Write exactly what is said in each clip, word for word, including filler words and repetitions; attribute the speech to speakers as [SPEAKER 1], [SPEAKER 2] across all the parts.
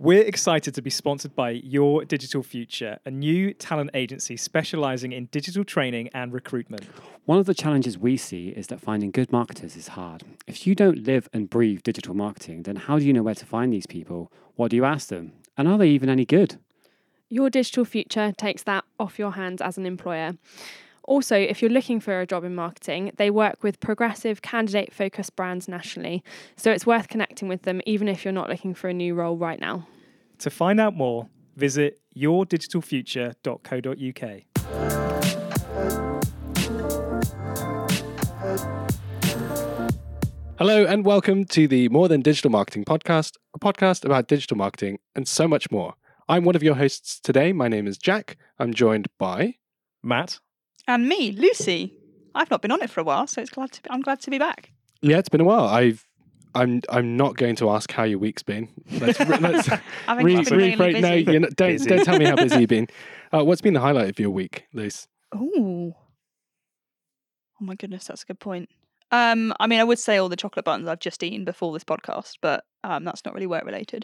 [SPEAKER 1] We're excited to be sponsored by Your Digital Future, a new talent agency specialising in digital training and recruitment.
[SPEAKER 2] One of the challenges we see is that finding good marketers is hard. If you don't live and breathe digital marketing, then how do you know where to find these people? What do you ask them? And are they even any good?
[SPEAKER 3] Your Digital Future takes that off your hands as an employer. Also, if you're looking for a job in marketing, they work with progressive, candidate-focused brands nationally, so it's worth connecting with them even if you're not looking for a new role right now.
[SPEAKER 1] To find out more, visit your digital future dot co dot uk.
[SPEAKER 4] Hello and welcome to the More Than Digital Marketing podcast, a podcast about digital marketing and so much more. I'm one of your hosts today. My name is Jack. I'm joined by
[SPEAKER 1] Matt.
[SPEAKER 5] And me, Lucy. I've not been on it for a while, so it's glad to be, I'm glad to be back.
[SPEAKER 4] Yeah, it's been a while. I've I'm I'm not going to ask how your week's been. Let's, let's
[SPEAKER 5] I think
[SPEAKER 4] re-
[SPEAKER 5] it's been really
[SPEAKER 4] rephrase.
[SPEAKER 5] busy.
[SPEAKER 4] No, you're not, don't
[SPEAKER 1] Busy.
[SPEAKER 4] don't tell me how busy you've been. Uh, what's been the highlight of your week, Luce?
[SPEAKER 5] Ooh. Oh my goodness, that's a good point. Um, I mean, I would say all the chocolate buns I've just eaten before this podcast, but um, that's not really work related.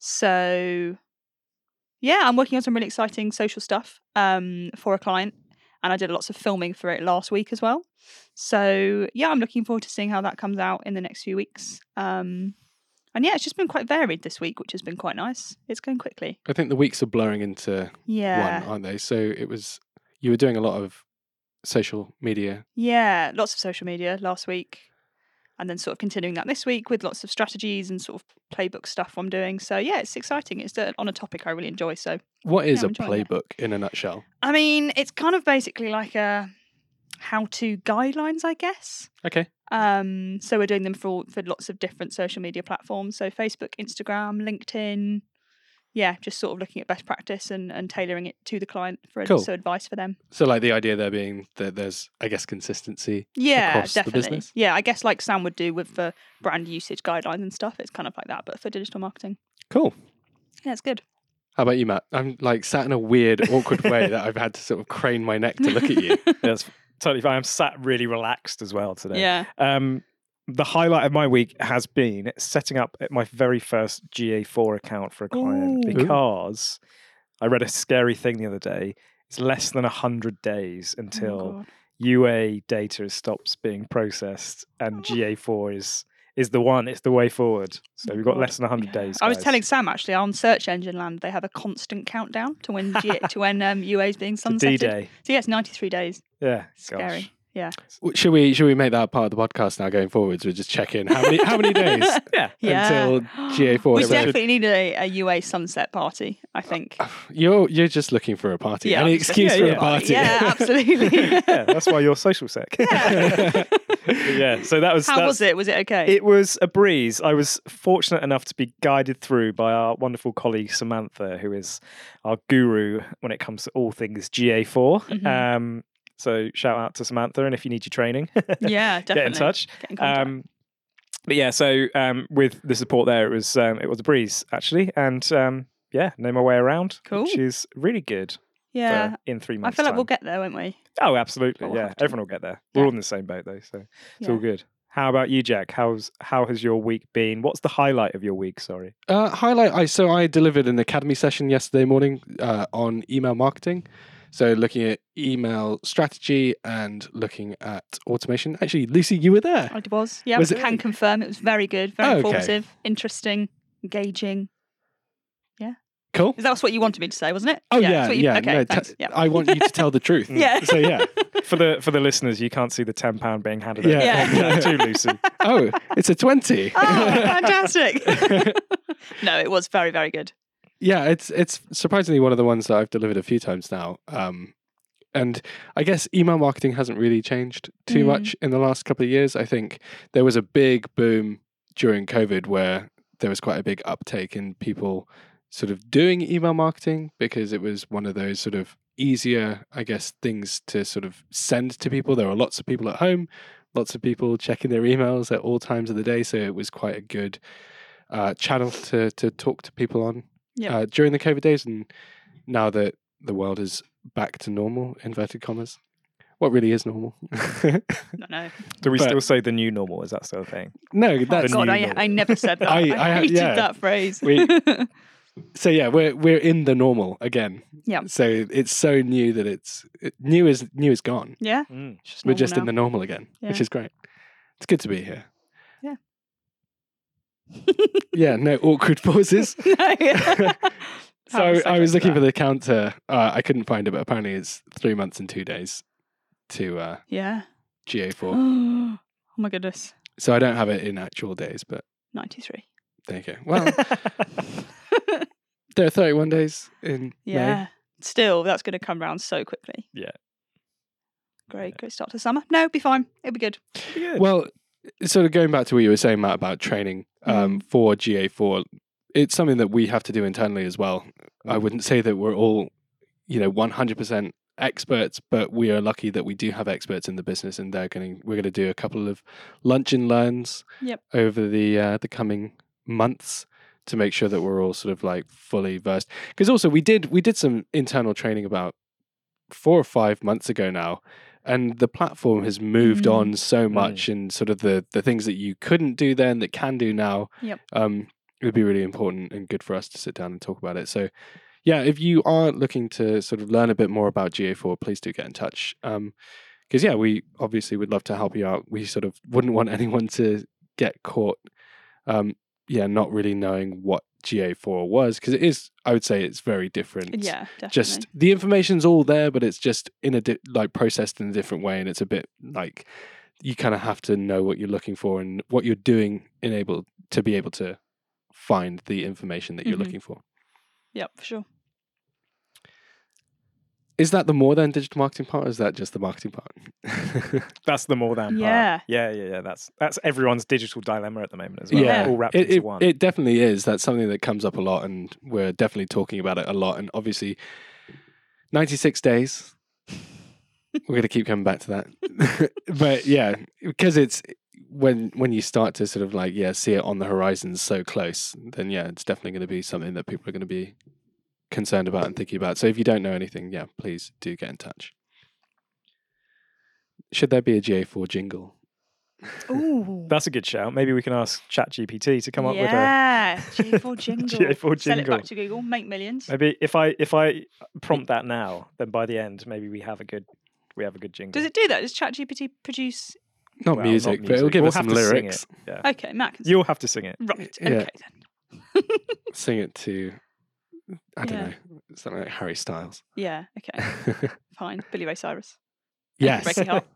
[SPEAKER 5] So, yeah, I'm working on some really exciting social stuff um, for a client, and I did lots of filming for it last week as well. So, yeah, I'm looking forward to seeing how that comes out in the next few weeks. Um, and yeah, it's just been quite varied this week, which has been quite nice. It's going quickly.
[SPEAKER 4] I think the weeks are blurring into
[SPEAKER 5] Yeah.
[SPEAKER 4] one, aren't they? So it was you were doing a lot of social media.
[SPEAKER 5] Yeah, lots of social media last week, and then sort of continuing that this week with lots of strategies and sort of playbook stuff I'm doing. So yeah, it's exciting. It's uh, on a topic I really enjoy. So
[SPEAKER 4] What is
[SPEAKER 5] Yeah,
[SPEAKER 4] a
[SPEAKER 5] I'm enjoying it.
[SPEAKER 4] playbook in a nutshell?
[SPEAKER 5] I mean, it's kind of basically like a how-to guidelines, I guess.
[SPEAKER 4] Okay.
[SPEAKER 5] Um, so we're doing them for for lots of different social media platforms. So Facebook, Instagram, LinkedIn. Yeah, just sort of looking at best practice and, and tailoring it to the client for
[SPEAKER 4] Cool.
[SPEAKER 5] so advice for them.
[SPEAKER 4] So like the idea there being that there's, I guess, consistency
[SPEAKER 5] Yeah,
[SPEAKER 4] across the
[SPEAKER 5] definitely.
[SPEAKER 4] business.
[SPEAKER 5] Yeah, I guess like Sam would do with the brand usage guidelines and stuff. It's kind of like that, but for digital marketing.
[SPEAKER 4] Cool.
[SPEAKER 5] Yeah, it's good.
[SPEAKER 4] How about you, Matt? I'm like sat in a weird, awkward way that I've had to sort of crane my neck to look at you.
[SPEAKER 1] That's totally fine. I'm sat really relaxed as well today.
[SPEAKER 5] Yeah.
[SPEAKER 1] Um, the highlight of my week has been setting up my very first G A four account for a client
[SPEAKER 5] Ooh.
[SPEAKER 1] because I read a scary thing the other day. It's less than one hundred days
[SPEAKER 5] Oh,
[SPEAKER 1] until
[SPEAKER 5] God.
[SPEAKER 1] U A data stops being processed and G A four is is the one. It's the way forward. So
[SPEAKER 5] Oh,
[SPEAKER 1] we've got
[SPEAKER 5] God.
[SPEAKER 1] less than one hundred days.
[SPEAKER 5] I was
[SPEAKER 1] guys.
[SPEAKER 5] telling Sam actually on Search Engine Land they have a constant countdown to when G- to when um, U A is being
[SPEAKER 1] to
[SPEAKER 5] sunsetted.
[SPEAKER 1] D-Day.
[SPEAKER 5] So yeah, it's ninety-three days.
[SPEAKER 1] Yeah.
[SPEAKER 5] Scary.
[SPEAKER 1] Gosh.
[SPEAKER 5] Yeah.
[SPEAKER 4] Should we should we make that part of the podcast now going forwards? We'll just check in how many how many days
[SPEAKER 1] Yeah.
[SPEAKER 5] Yeah.
[SPEAKER 4] until G A four.
[SPEAKER 5] We
[SPEAKER 1] Yeah, we should-
[SPEAKER 5] definitely need a, a U A sunset party, I think.
[SPEAKER 4] You're you're just looking for a party.
[SPEAKER 5] Yeah,
[SPEAKER 4] Any
[SPEAKER 5] I'm just
[SPEAKER 4] excuse
[SPEAKER 1] looking
[SPEAKER 4] for
[SPEAKER 1] for
[SPEAKER 4] a
[SPEAKER 1] a
[SPEAKER 4] party.
[SPEAKER 5] Yeah, absolutely.
[SPEAKER 1] Yeah, that's why you're social sec. yeah. So that was
[SPEAKER 5] How
[SPEAKER 1] that's,
[SPEAKER 5] was it? Was it okay?
[SPEAKER 1] It was a breeze. I was fortunate enough to be guided through by our wonderful colleague Samantha, who is our guru when it comes to all things G A four.
[SPEAKER 5] Mhm.
[SPEAKER 1] Um, so shout out to Samantha, and if you need your training,
[SPEAKER 5] yeah, definitely.
[SPEAKER 1] get in touch.
[SPEAKER 5] Get in contact.
[SPEAKER 1] Um, but yeah, so um, with the support there, it was um, it was a breeze actually, and um, yeah, know my way around,
[SPEAKER 5] Cool.
[SPEAKER 1] which is really good.
[SPEAKER 5] yeah.
[SPEAKER 1] For in three
[SPEAKER 5] I
[SPEAKER 1] months.
[SPEAKER 5] feel like
[SPEAKER 1] time.
[SPEAKER 5] we'll get there, won't we?
[SPEAKER 1] Oh, absolutely.
[SPEAKER 5] We'll
[SPEAKER 1] Yeah,
[SPEAKER 5] have to.
[SPEAKER 1] everyone will get there. We're
[SPEAKER 5] Yeah.
[SPEAKER 1] all in the same boat though, so it's
[SPEAKER 5] Yeah.
[SPEAKER 1] all good. How about you, Jack? How's how has your week been? What's the highlight of your week? Sorry.
[SPEAKER 4] Uh, highlight. I so I delivered an academy session yesterday morning uh, on email marketing. So looking at email strategy and looking at automation. Actually, Lucy, you were there.
[SPEAKER 5] I was. Yeah,
[SPEAKER 4] Was
[SPEAKER 5] I
[SPEAKER 4] it-
[SPEAKER 5] can confirm it was very good, very
[SPEAKER 4] Oh, okay.
[SPEAKER 5] informative, interesting, engaging.
[SPEAKER 4] Cool.
[SPEAKER 5] Is that what you wanted me to say, wasn't it?
[SPEAKER 4] Oh
[SPEAKER 5] that's
[SPEAKER 4] yeah,
[SPEAKER 5] what you-
[SPEAKER 4] yeah.
[SPEAKER 5] Okay,
[SPEAKER 4] no, t-
[SPEAKER 5] thanks. Yeah.
[SPEAKER 4] I want you to tell the truth.
[SPEAKER 5] Yeah.
[SPEAKER 4] So yeah.
[SPEAKER 1] For the for the listeners, you can't see the ten pound being handed
[SPEAKER 4] Yeah.
[SPEAKER 1] over.
[SPEAKER 5] Yeah.
[SPEAKER 1] Too Lucy.
[SPEAKER 4] Oh, it's a twenty.
[SPEAKER 5] Oh, fantastic. No, it was very, very good.
[SPEAKER 4] Yeah, it's it's surprisingly one of the ones that I've delivered a few times now. Um, and I guess email marketing hasn't really changed too
[SPEAKER 5] Mm.
[SPEAKER 4] much in the last couple of years. I think there was a big boom during COVID where there was quite a big uptake in people sort of doing email marketing because it was one of those sort of easier, I guess, things to sort of send to people. There were lots of people at home, lots of people checking their emails at all times of the day. So it was quite a good uh, channel to to talk to people on
[SPEAKER 5] Yep.
[SPEAKER 4] uh, during the COVID days. And now that the world is back to normal, inverted commas, what really is normal?
[SPEAKER 5] No, no.
[SPEAKER 1] Do we
[SPEAKER 4] But-
[SPEAKER 1] still say the new normal? Is that still a thing?
[SPEAKER 4] no,
[SPEAKER 5] Oh,
[SPEAKER 4] that's
[SPEAKER 1] The
[SPEAKER 5] God,
[SPEAKER 1] new
[SPEAKER 5] I,
[SPEAKER 1] normal.
[SPEAKER 5] I never said that.
[SPEAKER 4] I-
[SPEAKER 5] I,
[SPEAKER 4] I-
[SPEAKER 5] hated
[SPEAKER 4] yeah.
[SPEAKER 5] that phrase.
[SPEAKER 4] We- so yeah, we're we're in the normal again.
[SPEAKER 5] Yeah.
[SPEAKER 4] So it's so new that it's it, new is new is gone.
[SPEAKER 5] Yeah.
[SPEAKER 1] Mm.
[SPEAKER 5] It's just
[SPEAKER 4] We're just
[SPEAKER 5] normal
[SPEAKER 4] in the normal again, which
[SPEAKER 5] Yeah.
[SPEAKER 4] is great. It's good to be here.
[SPEAKER 5] Yeah.
[SPEAKER 4] Yeah, no awkward pauses.
[SPEAKER 5] No.
[SPEAKER 4] So I, I was looking for the counter. Uh, I couldn't find it, but apparently it's three months and two days to uh,
[SPEAKER 5] Yeah.
[SPEAKER 4] G A four.
[SPEAKER 5] Oh my goodness.
[SPEAKER 4] So I don't have it in actual days, but
[SPEAKER 5] ninety-three.
[SPEAKER 4] there you go. Well, there are thirty-one days in
[SPEAKER 5] Yeah.
[SPEAKER 4] May.
[SPEAKER 5] Still, that's going to come round so quickly.
[SPEAKER 1] Yeah.
[SPEAKER 5] Great. Great start to summer. No, it'll be fine. It'll be good.
[SPEAKER 1] Good.
[SPEAKER 4] Well, sort of going back to what you were saying, Matt, about training um, for G A four, it's something that we have to do internally as well. I wouldn't say that we're all, you know, one hundred percent experts, but we are lucky that we do have experts in the business, and they're going. We're going to do a couple of lunch and learns
[SPEAKER 5] Yep.
[SPEAKER 4] over the uh, the coming months to make sure that we're all sort of like fully versed. Because also we did we did some internal training about four or five months ago now. And the platform has moved
[SPEAKER 5] Mm.
[SPEAKER 4] on so much, and sort of the, the things that you couldn't do then that can do now.
[SPEAKER 5] Yep.
[SPEAKER 4] Um, it would be really important and good for us to sit down and talk about it. So, yeah, if you are looking to sort of learn a bit more about G A four, please do get in touch. Um, because yeah, we obviously would love to help you out. We sort of wouldn't want anyone to get caught, um, yeah, not really knowing what G A four was, because it is. I would say it's very different.
[SPEAKER 5] Yeah, definitely.
[SPEAKER 4] Just the information's all there, but it's just in a di- like processed in a different way, and it's a bit like you kind of have to know what you're looking for and what you're doing, in able to be able to find the information that you're
[SPEAKER 5] Mhm.
[SPEAKER 4] looking for.
[SPEAKER 5] Yep, for sure.
[SPEAKER 4] Is that the more than digital marketing part, or is that just the marketing part?
[SPEAKER 1] That's the more than part.
[SPEAKER 5] Yeah.
[SPEAKER 1] Yeah, yeah, yeah. That's that's everyone's digital dilemma at the moment as well.
[SPEAKER 5] Yeah.
[SPEAKER 1] All wrapped
[SPEAKER 4] it,
[SPEAKER 1] into
[SPEAKER 4] it,
[SPEAKER 1] one.
[SPEAKER 4] it definitely is. That's something that comes up a lot, and we're definitely talking about it a lot. And obviously, ninety-six days. We're going to keep coming back to that. But yeah, because it's when when you start to sort of like, yeah, see it on the horizon so close, then yeah, it's definitely going to be something that people are going to be concerned about and thinking about. So if you don't know anything, yeah, please do get in touch. Should there be a G A four jingle?
[SPEAKER 5] Ooh.
[SPEAKER 1] That's a good shout. Maybe we can ask ChatGPT to come up
[SPEAKER 5] yeah. G A four jingle.
[SPEAKER 1] G A four
[SPEAKER 5] Sell it
[SPEAKER 1] jingle.
[SPEAKER 5] back to Google. Make millions.
[SPEAKER 1] with a maybe if I if I prompt that now, then by the end maybe we have a good we have a good jingle.
[SPEAKER 5] Does it do that? Does ChatGPT produce?
[SPEAKER 4] Not,
[SPEAKER 1] Well,
[SPEAKER 4] music,
[SPEAKER 1] not
[SPEAKER 4] but it'll
[SPEAKER 1] music.
[SPEAKER 4] give
[SPEAKER 1] We'll
[SPEAKER 4] us
[SPEAKER 1] have
[SPEAKER 4] some
[SPEAKER 1] to sing
[SPEAKER 4] lyrics.
[SPEAKER 1] it. Yeah.
[SPEAKER 5] Okay, Matt can.
[SPEAKER 1] You'll have to sing it.
[SPEAKER 5] Right.
[SPEAKER 4] Yeah.
[SPEAKER 5] Okay then.
[SPEAKER 4] Sing it to, I don't
[SPEAKER 5] Yeah.
[SPEAKER 4] know, something like Harry Styles.
[SPEAKER 5] Yeah. Okay. Fine. Billy Ray Cyrus.
[SPEAKER 4] Yes.
[SPEAKER 5] Break it up.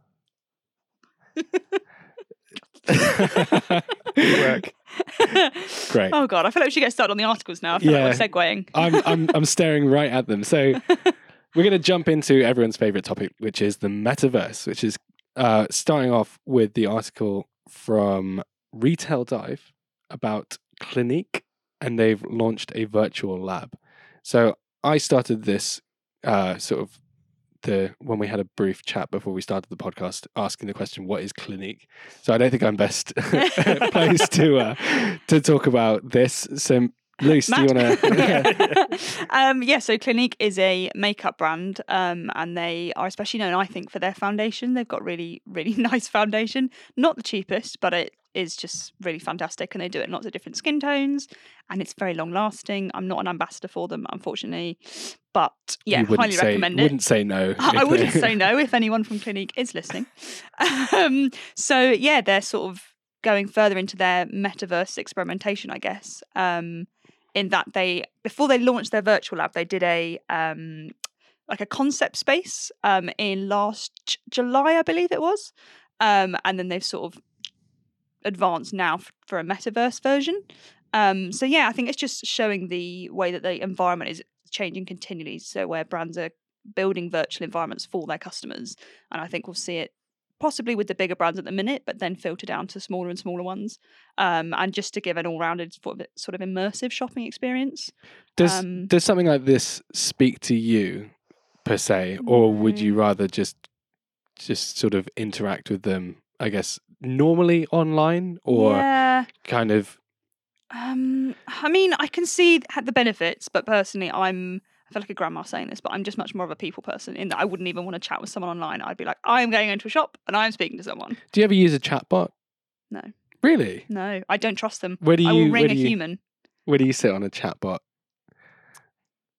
[SPEAKER 1] Work.
[SPEAKER 4] Great.
[SPEAKER 5] Oh god, I feel like we should get started on the articles now. I feel
[SPEAKER 4] Yeah.
[SPEAKER 5] like we're segueing.
[SPEAKER 4] I'm I'm I'm staring right at them. So we're going to jump into everyone's favorite topic, which is the metaverse, which is uh, starting off with the article from Retail Dive about Clinique, and they've launched a virtual lab. So I started this uh, sort of the when we had a brief chat before we started the podcast, asking the question, "What is Clinique?" So I don't think I'm best placed to uh, to talk about this. So Luce, do you want to?
[SPEAKER 5] um, yeah, so Clinique is a makeup brand, um, and they are especially known, I think, for their foundation. They've got really, really nice foundation. Not the cheapest, but it is just really fantastic, and they do it in lots of different skin tones, and it's very long lasting. I'm not an ambassador for them, unfortunately, but yeah,
[SPEAKER 4] You wouldn't
[SPEAKER 5] highly
[SPEAKER 4] say,
[SPEAKER 5] recommend it.
[SPEAKER 4] Wouldn't say no.
[SPEAKER 5] I
[SPEAKER 4] if
[SPEAKER 5] wouldn't
[SPEAKER 4] they-
[SPEAKER 5] say no if anyone from Clinique is listening. Um, so yeah, they're sort of going further into their metaverse experimentation, I guess. Um, in that they, before they launched their virtual lab, they did a um, like a concept space um, in last J- July, I believe it was, um, and then they've sort of advanced now f- for a metaverse version. Um, so yeah, I think it's just showing the way that the environment is changing continually. So where brands are building virtual environments for their customers, and I think we'll see it possibly with the bigger brands at the minute, but then filter down to smaller and smaller ones, um, and just to give an all-rounded sort of, sort of immersive shopping experience.
[SPEAKER 4] Does
[SPEAKER 5] Um,
[SPEAKER 4] does something like this speak to you per se, or would you
[SPEAKER 5] No.
[SPEAKER 4] rather just just sort of interact with them, I guess, normally online, or
[SPEAKER 5] yeah,
[SPEAKER 4] kind of?
[SPEAKER 5] um, I mean, I can see th- the benefits, but personally, I'm. I feel like a grandma saying this, but I'm just much more of a people person in that I wouldn't even want to chat with someone online. I'd be like, I'm going into a shop and I'm speaking to someone.
[SPEAKER 4] Do you ever use a chatbot?
[SPEAKER 5] No.
[SPEAKER 4] Really?
[SPEAKER 5] No, I don't trust them.
[SPEAKER 4] Where do you
[SPEAKER 5] I will
[SPEAKER 4] where
[SPEAKER 5] ring
[SPEAKER 4] do
[SPEAKER 5] a
[SPEAKER 4] you,
[SPEAKER 5] human.
[SPEAKER 4] where do you sit on a chatbot?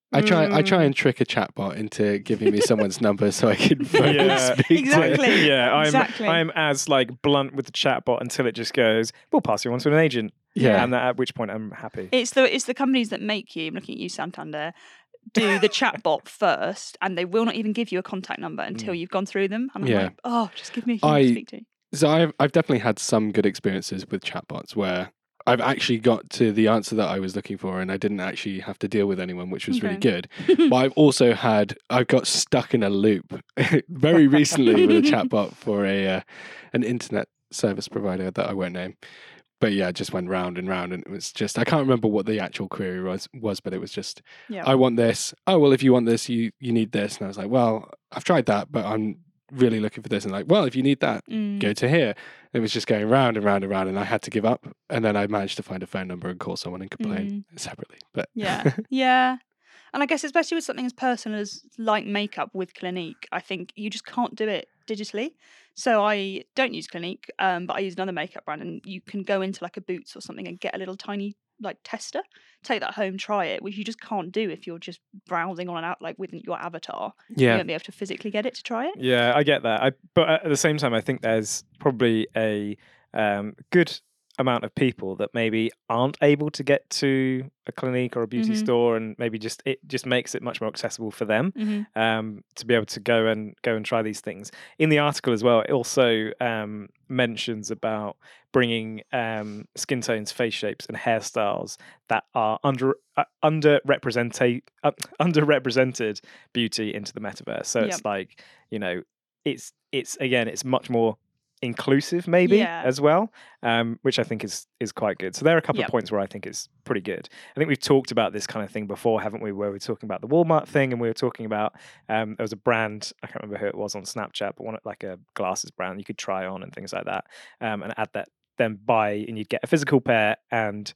[SPEAKER 4] I try I try
[SPEAKER 3] Mm.
[SPEAKER 4] and trick a chatbot into giving me someone's number so I can phone and
[SPEAKER 1] Yeah.
[SPEAKER 4] speak to
[SPEAKER 5] Exactly.
[SPEAKER 1] Yeah, I'm
[SPEAKER 5] Exactly.
[SPEAKER 1] I'm as like blunt with the chatbot until it just goes, we'll pass you on to an agent.
[SPEAKER 4] Yeah.
[SPEAKER 1] And that, at which point I'm happy.
[SPEAKER 5] It's the it's the companies that make you, I'm looking at you, Santander, do the chatbot first, and they will not even give you a contact number until you've gone through them. And I'm
[SPEAKER 4] Yeah.
[SPEAKER 5] like, oh, just give me a human
[SPEAKER 4] I-
[SPEAKER 5] to speak to.
[SPEAKER 4] So I've I've definitely had some good experiences with chatbots where I've actually got to the answer that I was looking for and I didn't actually have to deal with anyone, which was really
[SPEAKER 5] Okay.
[SPEAKER 4] good. But I've also had I've got stuck in a loop very recently with a chatbot for a uh, an internet service provider that I won't name. But yeah, it just went round and round, and it was just I can't remember what the actual query was was, but it was just
[SPEAKER 5] Yeah.
[SPEAKER 4] I want this. Oh well, if you want this, you you need this. And I was like, well, I've tried that, but I'm really looking for this. And like, well, if you need that,
[SPEAKER 5] Mm.
[SPEAKER 4] go to here. It was just going round and round and round, and I had to give up. And then I managed to find a phone number and call someone and complain separately. But
[SPEAKER 5] Yeah, yeah. And I guess especially with something as personal as like makeup with Clinique, I think you just can't do it digitally. So I don't use Clinique, um, but I use another makeup brand, and you can go into like a Boots or something and get a little tiny like tester, take that home, try it, which you just can't do if you're just browsing on and out like with your avatar. You
[SPEAKER 4] yeah,
[SPEAKER 5] won't be able to physically get it to try it.
[SPEAKER 1] Yeah, I get that. I, but at the same time, I think there's probably a um, good amount of people that maybe aren't able to get to a Clinique or a beauty
[SPEAKER 5] Mhm.
[SPEAKER 1] store, and maybe just it just makes it much more accessible for them
[SPEAKER 5] Mm-hmm.
[SPEAKER 1] um, to be able to go and go and try these things. In the article as well, it also um, mentions about bringing um, skin tones, face shapes, and hairstyles that are under uh, underrepresented uh, underrepresented beauty into the metaverse. So it's
[SPEAKER 5] Yep.
[SPEAKER 1] like, you know, it's it's again, it's much more inclusive maybe
[SPEAKER 5] Yeah.
[SPEAKER 1] as well, um, which I think is is quite good. So there are a couple
[SPEAKER 5] Yep.
[SPEAKER 1] of points where I think it's pretty good. I think we've talked about this kind of thing before, haven't we? Where we were talking about the Walmart thing, and we were talking about um, there was a brand, I can't remember who it was on Snapchat, but one like a glasses brand you could try on and things like that, um, and add that, then buy, and you'd get a physical pair and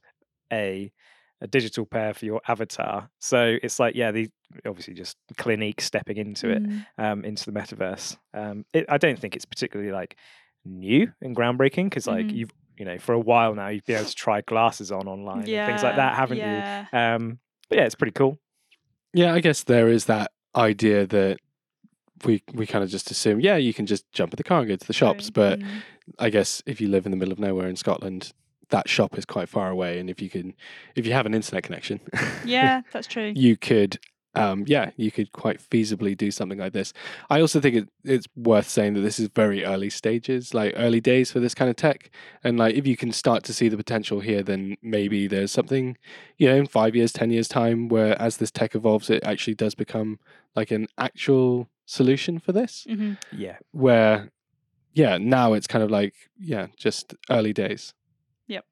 [SPEAKER 1] a a digital pair for your avatar. So it's like, yeah, the obviously just Clinique stepping into it,
[SPEAKER 5] Mm.
[SPEAKER 1] um, into the metaverse. Um, it, I don't think it's particularly like new and groundbreaking because like
[SPEAKER 5] Mhm.
[SPEAKER 1] you've you know for a while now you've been able to try glasses on online and things like that, haven't
[SPEAKER 5] yeah.
[SPEAKER 1] you? Um, but yeah, it's pretty cool.
[SPEAKER 4] yeah. I guess there is that idea that we we kind of just assume, yeah, you can just jump in the car and go to the shops. But
[SPEAKER 5] Mm.
[SPEAKER 4] I guess if you live in the middle of nowhere in Scotland, that shop is quite far away, and if you can, if you have an internet connection,
[SPEAKER 5] Yeah, that's true.
[SPEAKER 4] you could, um, yeah, you could quite feasibly do something like this. I also think it, it's worth saying that this is very early stages, like early days for this kind of tech, and like if you can start to see the potential here, then maybe there's something, you know, in five years, ten years time, where as this tech evolves, it actually does become like an actual solution for this.
[SPEAKER 5] hmm
[SPEAKER 1] Yeah,
[SPEAKER 4] Where, yeah, now it's kind of like, yeah, just early days.
[SPEAKER 5] Yep.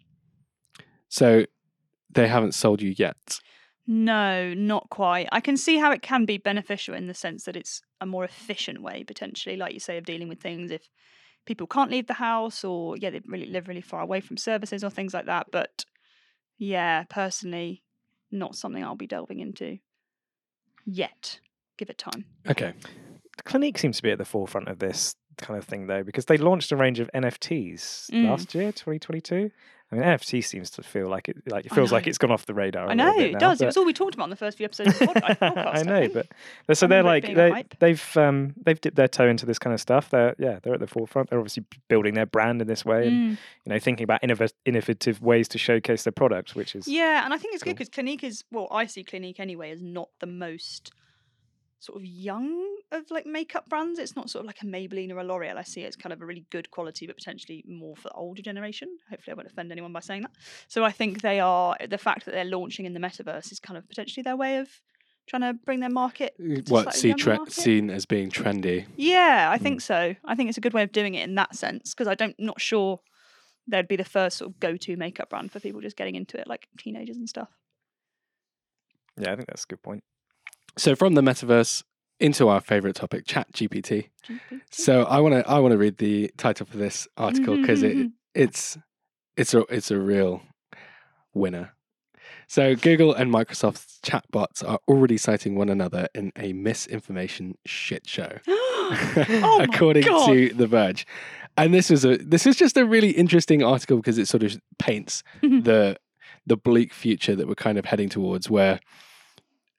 [SPEAKER 4] So they haven't sold you yet.
[SPEAKER 5] No, not quite. I can see how it can be beneficial in the sense that it's a more efficient way, potentially, like you say, of dealing with things if people can't leave the house or, yeah, they really live really far away from services or things like that. But yeah, personally, not something I'll be delving into yet. Give it time.
[SPEAKER 4] Okay.
[SPEAKER 1] Clinique seems to be at the forefront of this kind of thing though, because they launched a range of N F Ts
[SPEAKER 5] Mm.
[SPEAKER 1] last year, twenty twenty-two. I mean, N F T seems to feel like it like it
[SPEAKER 5] I
[SPEAKER 1] feels like
[SPEAKER 5] know.
[SPEAKER 1] it's gone off the radar. a
[SPEAKER 5] I
[SPEAKER 1] little
[SPEAKER 5] know,
[SPEAKER 1] bit
[SPEAKER 5] it
[SPEAKER 1] now,
[SPEAKER 5] does. It
[SPEAKER 1] but-
[SPEAKER 5] was all we talked about in the first few episodes of the pod- podcast.
[SPEAKER 1] I know,
[SPEAKER 5] think.
[SPEAKER 1] but they're, so
[SPEAKER 5] I
[SPEAKER 1] they're
[SPEAKER 5] remember it
[SPEAKER 1] like
[SPEAKER 5] being a
[SPEAKER 1] they,
[SPEAKER 5] hype.
[SPEAKER 1] they've um, they've dipped their toe into this kind of stuff. They're yeah, they're at the forefront. They're obviously building their brand in this way, and
[SPEAKER 5] Mm.
[SPEAKER 1] you know, thinking about innov- innovative ways to showcase their product, which is
[SPEAKER 5] Yeah, and I think it's good
[SPEAKER 1] Cool.
[SPEAKER 5] because Clinique is, well, I see Clinique anyway as not the most sort of young of like makeup brands. It's not sort of like a Maybelline or a L'Oreal. I see it as kind of a really good quality, but potentially more for the older generation. Hopefully, I won't offend anyone by saying that. So I think they are, the fact that they're launching in the metaverse is kind of potentially their way of trying to bring their market. to
[SPEAKER 4] What
[SPEAKER 5] slightly
[SPEAKER 4] see
[SPEAKER 5] younger
[SPEAKER 4] tre-
[SPEAKER 5] market.
[SPEAKER 4] seen as being trendy.
[SPEAKER 5] Yeah, I
[SPEAKER 1] Mm.
[SPEAKER 5] think so. I think it's a good way of doing it in that sense because I don't, not sure they'd be the first sort of go-to makeup brand for people just getting into it, like teenagers and stuff.
[SPEAKER 1] yeah, I think that's a good point.
[SPEAKER 4] So from the metaverse into our favorite topic, Chat G P T.
[SPEAKER 5] G P T.
[SPEAKER 4] So I want to I want to read the title for this article because it it's it's a it's a real winner. So Google and Microsoft's chatbots are already citing one another in a misinformation shit show,
[SPEAKER 5] Oh my
[SPEAKER 4] according
[SPEAKER 5] God.
[SPEAKER 4] to The Verge. And this is a this is just a really interesting article because it sort of paints the the bleak future that we're kind of heading towards, where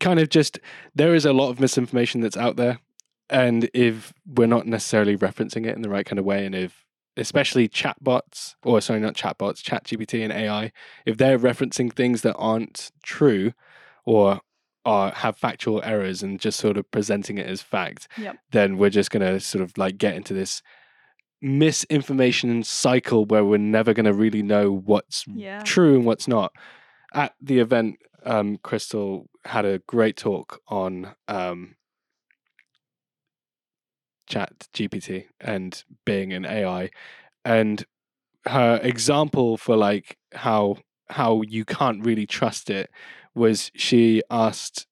[SPEAKER 4] kind of just, there is a lot of misinformation that's out there. And if we're not necessarily referencing it in the right kind of way, and if, especially chatbots, or sorry, not chatbots, ChatGPT and A I, if they're referencing things that aren't true or are have factual errors and just sort of presenting it as fact,
[SPEAKER 5] Yep.
[SPEAKER 4] then we're just going to sort of like get into this misinformation cycle where we're never going to really know what's
[SPEAKER 5] Yeah.
[SPEAKER 4] true and what's not. At the event, um, Crystal had a great talk on um, Chat G P T and being an A I, and her example for like how how you can't really trust it was she asked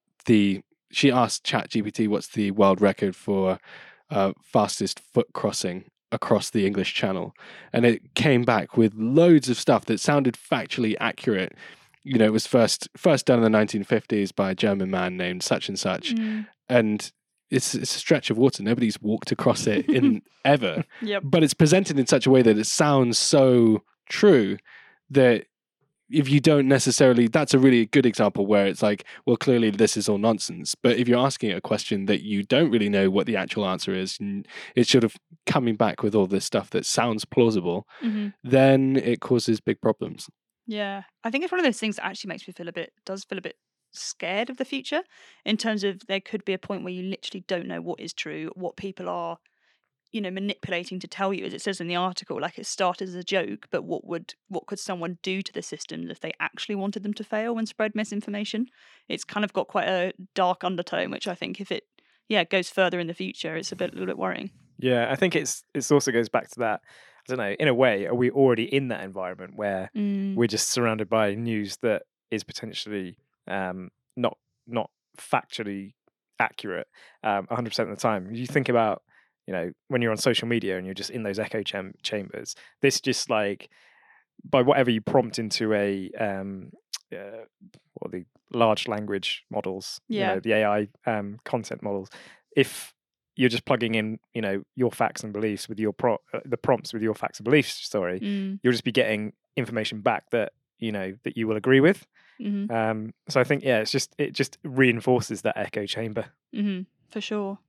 [SPEAKER 4] the she asked Chat G P T what's the world record for uh, fastest foot crossing across the English Channel, and it came back with loads of stuff that sounded factually accurate. You know, it was first first done in the nineteen fifties by a German man named such and such,
[SPEAKER 5] Mm.
[SPEAKER 4] and it's it's a stretch of water. Nobody's walked across it in ever,
[SPEAKER 5] Yep.
[SPEAKER 4] but it's presented in such a way that it sounds so true that if you don't necessarily, that's a really good example where it's like, well, clearly this is all nonsense. But if you're asking a question that you don't really know what the actual answer is, and it's sort of coming back with all this stuff that sounds plausible,
[SPEAKER 5] hmm
[SPEAKER 4] then it causes big problems.
[SPEAKER 5] Yeah, I think it's one of those things that actually makes me feel a bit, does feel a bit scared of the future, in terms of there could be a point where you literally don't know what is true, what people are, you know, manipulating to tell you, as it says in the article. Like, it started as a joke, but what would what could someone do to the systems if they actually wanted them to fail and spread misinformation? It's kind of got quite a dark undertone, which I think if it yeah goes further in the future, it's a bit a little bit worrying.
[SPEAKER 1] Yeah, I think it's it's also goes back to that. I don't know. In a way, are we already in that environment where
[SPEAKER 5] Mm.
[SPEAKER 1] we're just surrounded by news that is potentially um, not not factually accurate um, one hundred percent of the time? You think about, you know, when you're on social media and you're just in those echo cham- chambers. This just like, by whatever you prompt into a um, uh, what are the large language models,
[SPEAKER 5] Yeah.
[SPEAKER 1] you know, the A I um, content models, if you're just plugging in, you know, your facts and beliefs with your pro- uh, the prompts with your facts and beliefs, sorry,
[SPEAKER 5] Mm.
[SPEAKER 1] you'll just be getting information back that, you know, that you will agree with.
[SPEAKER 5] hmm
[SPEAKER 1] Um, so I think, yeah, it's just it just reinforces that echo chamber.
[SPEAKER 5] hmm For sure.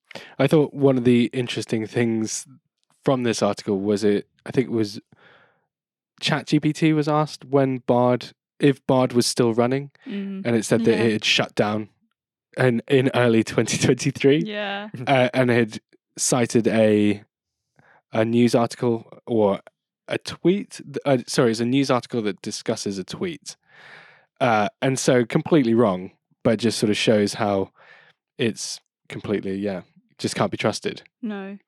[SPEAKER 4] I thought one of the interesting things from this article was it, I think it was ChatGPT was asked when Bard, if Bard was still running,
[SPEAKER 5] Mm.
[SPEAKER 4] and it said that
[SPEAKER 5] Yeah.
[SPEAKER 4] it had shut down in, in early twenty twenty-three.
[SPEAKER 5] Yeah.
[SPEAKER 4] uh, and had cited a a news article or a tweet. Uh, sorry, it's a news article that discusses a tweet, uh, and so completely wrong, but just sort of shows how it's completely yeah, just can't be trusted.
[SPEAKER 5] No.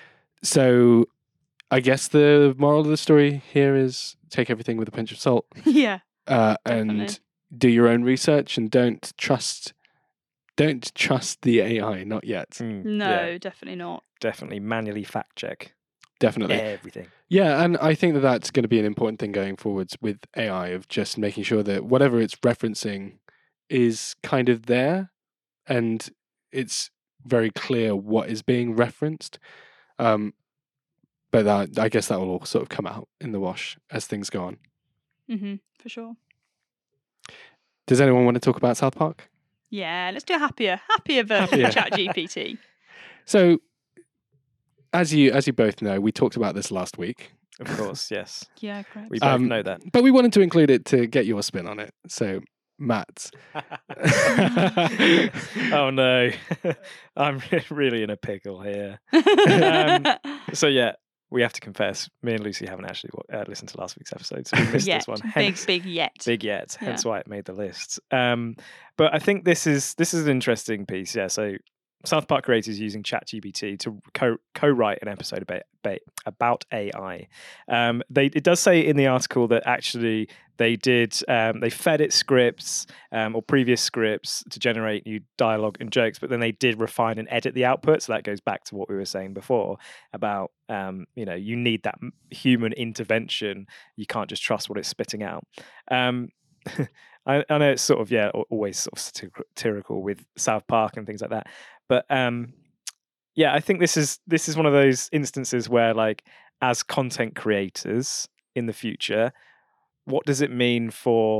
[SPEAKER 4] So, I guess the moral of the story here is take everything with a pinch of salt,
[SPEAKER 5] yeah.
[SPEAKER 4] uh,
[SPEAKER 5] Definitely.
[SPEAKER 4] and do your own research, and don't trust. Don't trust the A I, not yet.
[SPEAKER 1] Mm,
[SPEAKER 5] No,
[SPEAKER 1] yeah,
[SPEAKER 5] definitely not.
[SPEAKER 1] definitely manually fact check
[SPEAKER 4] Definitely.
[SPEAKER 1] everything.
[SPEAKER 4] Yeah, and I think that that's going to be an important thing going forwards with A I, of just making sure that whatever it's referencing is kind of there and it's very clear what is being referenced. Um, but that, I guess that will all sort of come out in the wash as things go on.
[SPEAKER 5] hmm For sure.
[SPEAKER 4] Does anyone want to talk about South Park?
[SPEAKER 5] Yeah, let's do a happier, happier version
[SPEAKER 4] Happier.
[SPEAKER 5] of ChatGPT.
[SPEAKER 4] So, as you as you both know, we talked about this last week,
[SPEAKER 1] Of course, yes.
[SPEAKER 5] Yeah, great.
[SPEAKER 1] We both
[SPEAKER 4] Um,
[SPEAKER 1] know that.
[SPEAKER 4] but we wanted to include it to get your spin on it. So, Matt.
[SPEAKER 1] Oh no, I'm really in a pickle here. Um, So yeah, we have to confess, me and Lucy haven't actually uh, listened to last week's episode, so we missed
[SPEAKER 5] yet.
[SPEAKER 1] this one.
[SPEAKER 5] Big,
[SPEAKER 1] Hence,
[SPEAKER 5] big yet.
[SPEAKER 1] big yet. Hence
[SPEAKER 5] Yeah.
[SPEAKER 1] why it made the list. Um, but I think this is this is an interesting piece. Yeah, so South Park creators using ChatGPT to co co-write an episode about about A I. Um, they it does say in the article that actually they did um, they fed it scripts um, or previous scripts to generate new dialogue and jokes, but then they did refine and edit the output. So that goes back to what we were saying before about um, you know, you need that m- human intervention. You can't just trust what it's spitting out. Um, I, I know it's sort of yeah, al- always sort of satir- satirical with South Park and things like that, but um, yeah, I think this is this is one of those instances where, like, as content creators in the future, what does it mean for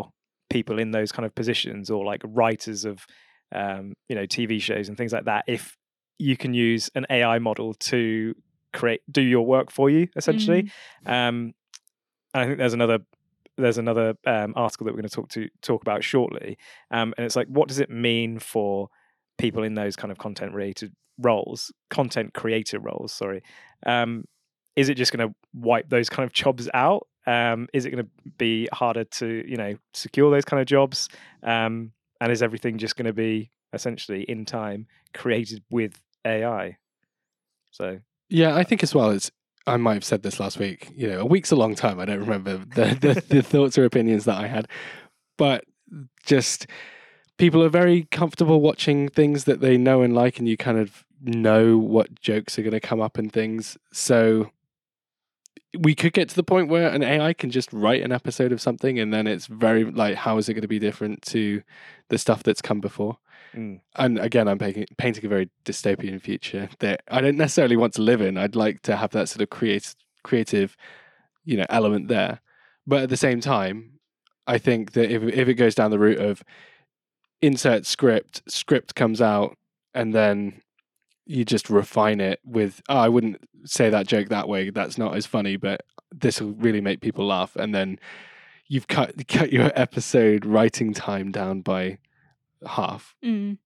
[SPEAKER 1] people in those kind of positions, or like writers of um, you know T V shows and things like that, if you can use an A I model to create do your work for you, essentially.
[SPEAKER 5] Mm.
[SPEAKER 1] Um, and I think there's another there's another um, article that we're going to talk to talk about shortly, um, and it's like, what does it mean for people in those kind of content related roles, content creator roles? Sorry, um, is it just going to wipe those kind of jobs out? Um, is it going to be harder to you know secure those kind of jobs? Um, and is everything just going to be essentially in time created with A I? So
[SPEAKER 4] Yeah, I think as well, it's, I might have said this last week, you know, a week's a long time. I don't remember the, the, the thoughts or opinions that I had. But just people are very comfortable watching things that they know and like, and you kind of know what jokes are going to come up and things. So we could get to the point where an A I can just write an episode of something, and then it's very like, how is it going to be different to the stuff that's come before?
[SPEAKER 1] mm,
[SPEAKER 4] And again, I'm painting, painting a very dystopian future that I don't necessarily want to live in. I'd like to have that sort of create, creative, you know, element there. But at the same time, I think that if if it goes down the route of insert script, script comes out, and then you just refine it with, oh, I wouldn't say that joke that way. That's not as funny, but this will really make people laugh. And then you've cut cut your episode writing time down by half.
[SPEAKER 5] Mm.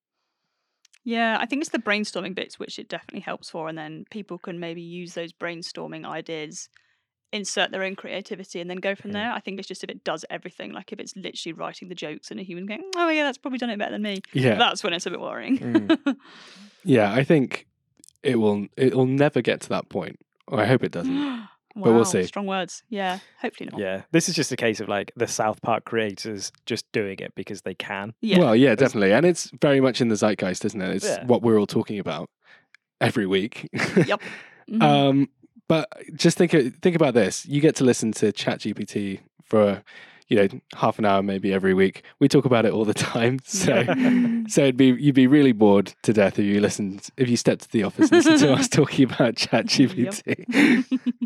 [SPEAKER 5] Yeah, I think it's the brainstorming bits which it definitely helps for, and then people can maybe use those brainstorming ideas, insert their own creativity, and then go from
[SPEAKER 1] Mhm.
[SPEAKER 5] there. I think it's just if it does everything, like if it's literally writing the jokes and a human going, oh yeah, that's probably done it better than me.
[SPEAKER 4] Yeah.
[SPEAKER 5] That's when it's a bit worrying.
[SPEAKER 1] Mm.
[SPEAKER 4] Yeah, I think it will it will never get to that point. Or I hope it doesn't.
[SPEAKER 5] wow,
[SPEAKER 4] we'll see.
[SPEAKER 5] Strong words. Yeah, hopefully not.
[SPEAKER 1] yeah, this is just a case of like the South Park creators just doing it because they can.
[SPEAKER 5] Yeah.
[SPEAKER 4] Well, yeah, definitely. And it's very much in the zeitgeist, isn't it? It's
[SPEAKER 1] Yeah.
[SPEAKER 4] what we're all talking about every week.
[SPEAKER 5] Yep. Mhm.
[SPEAKER 4] Um, but just think think about this. You get to listen to ChatGPT for, you know, half an hour maybe every week. We talk about it all the time. So so it'd be you'd be really bored to death if you listened if you stepped to the office and listened to us talking about ChatGPT.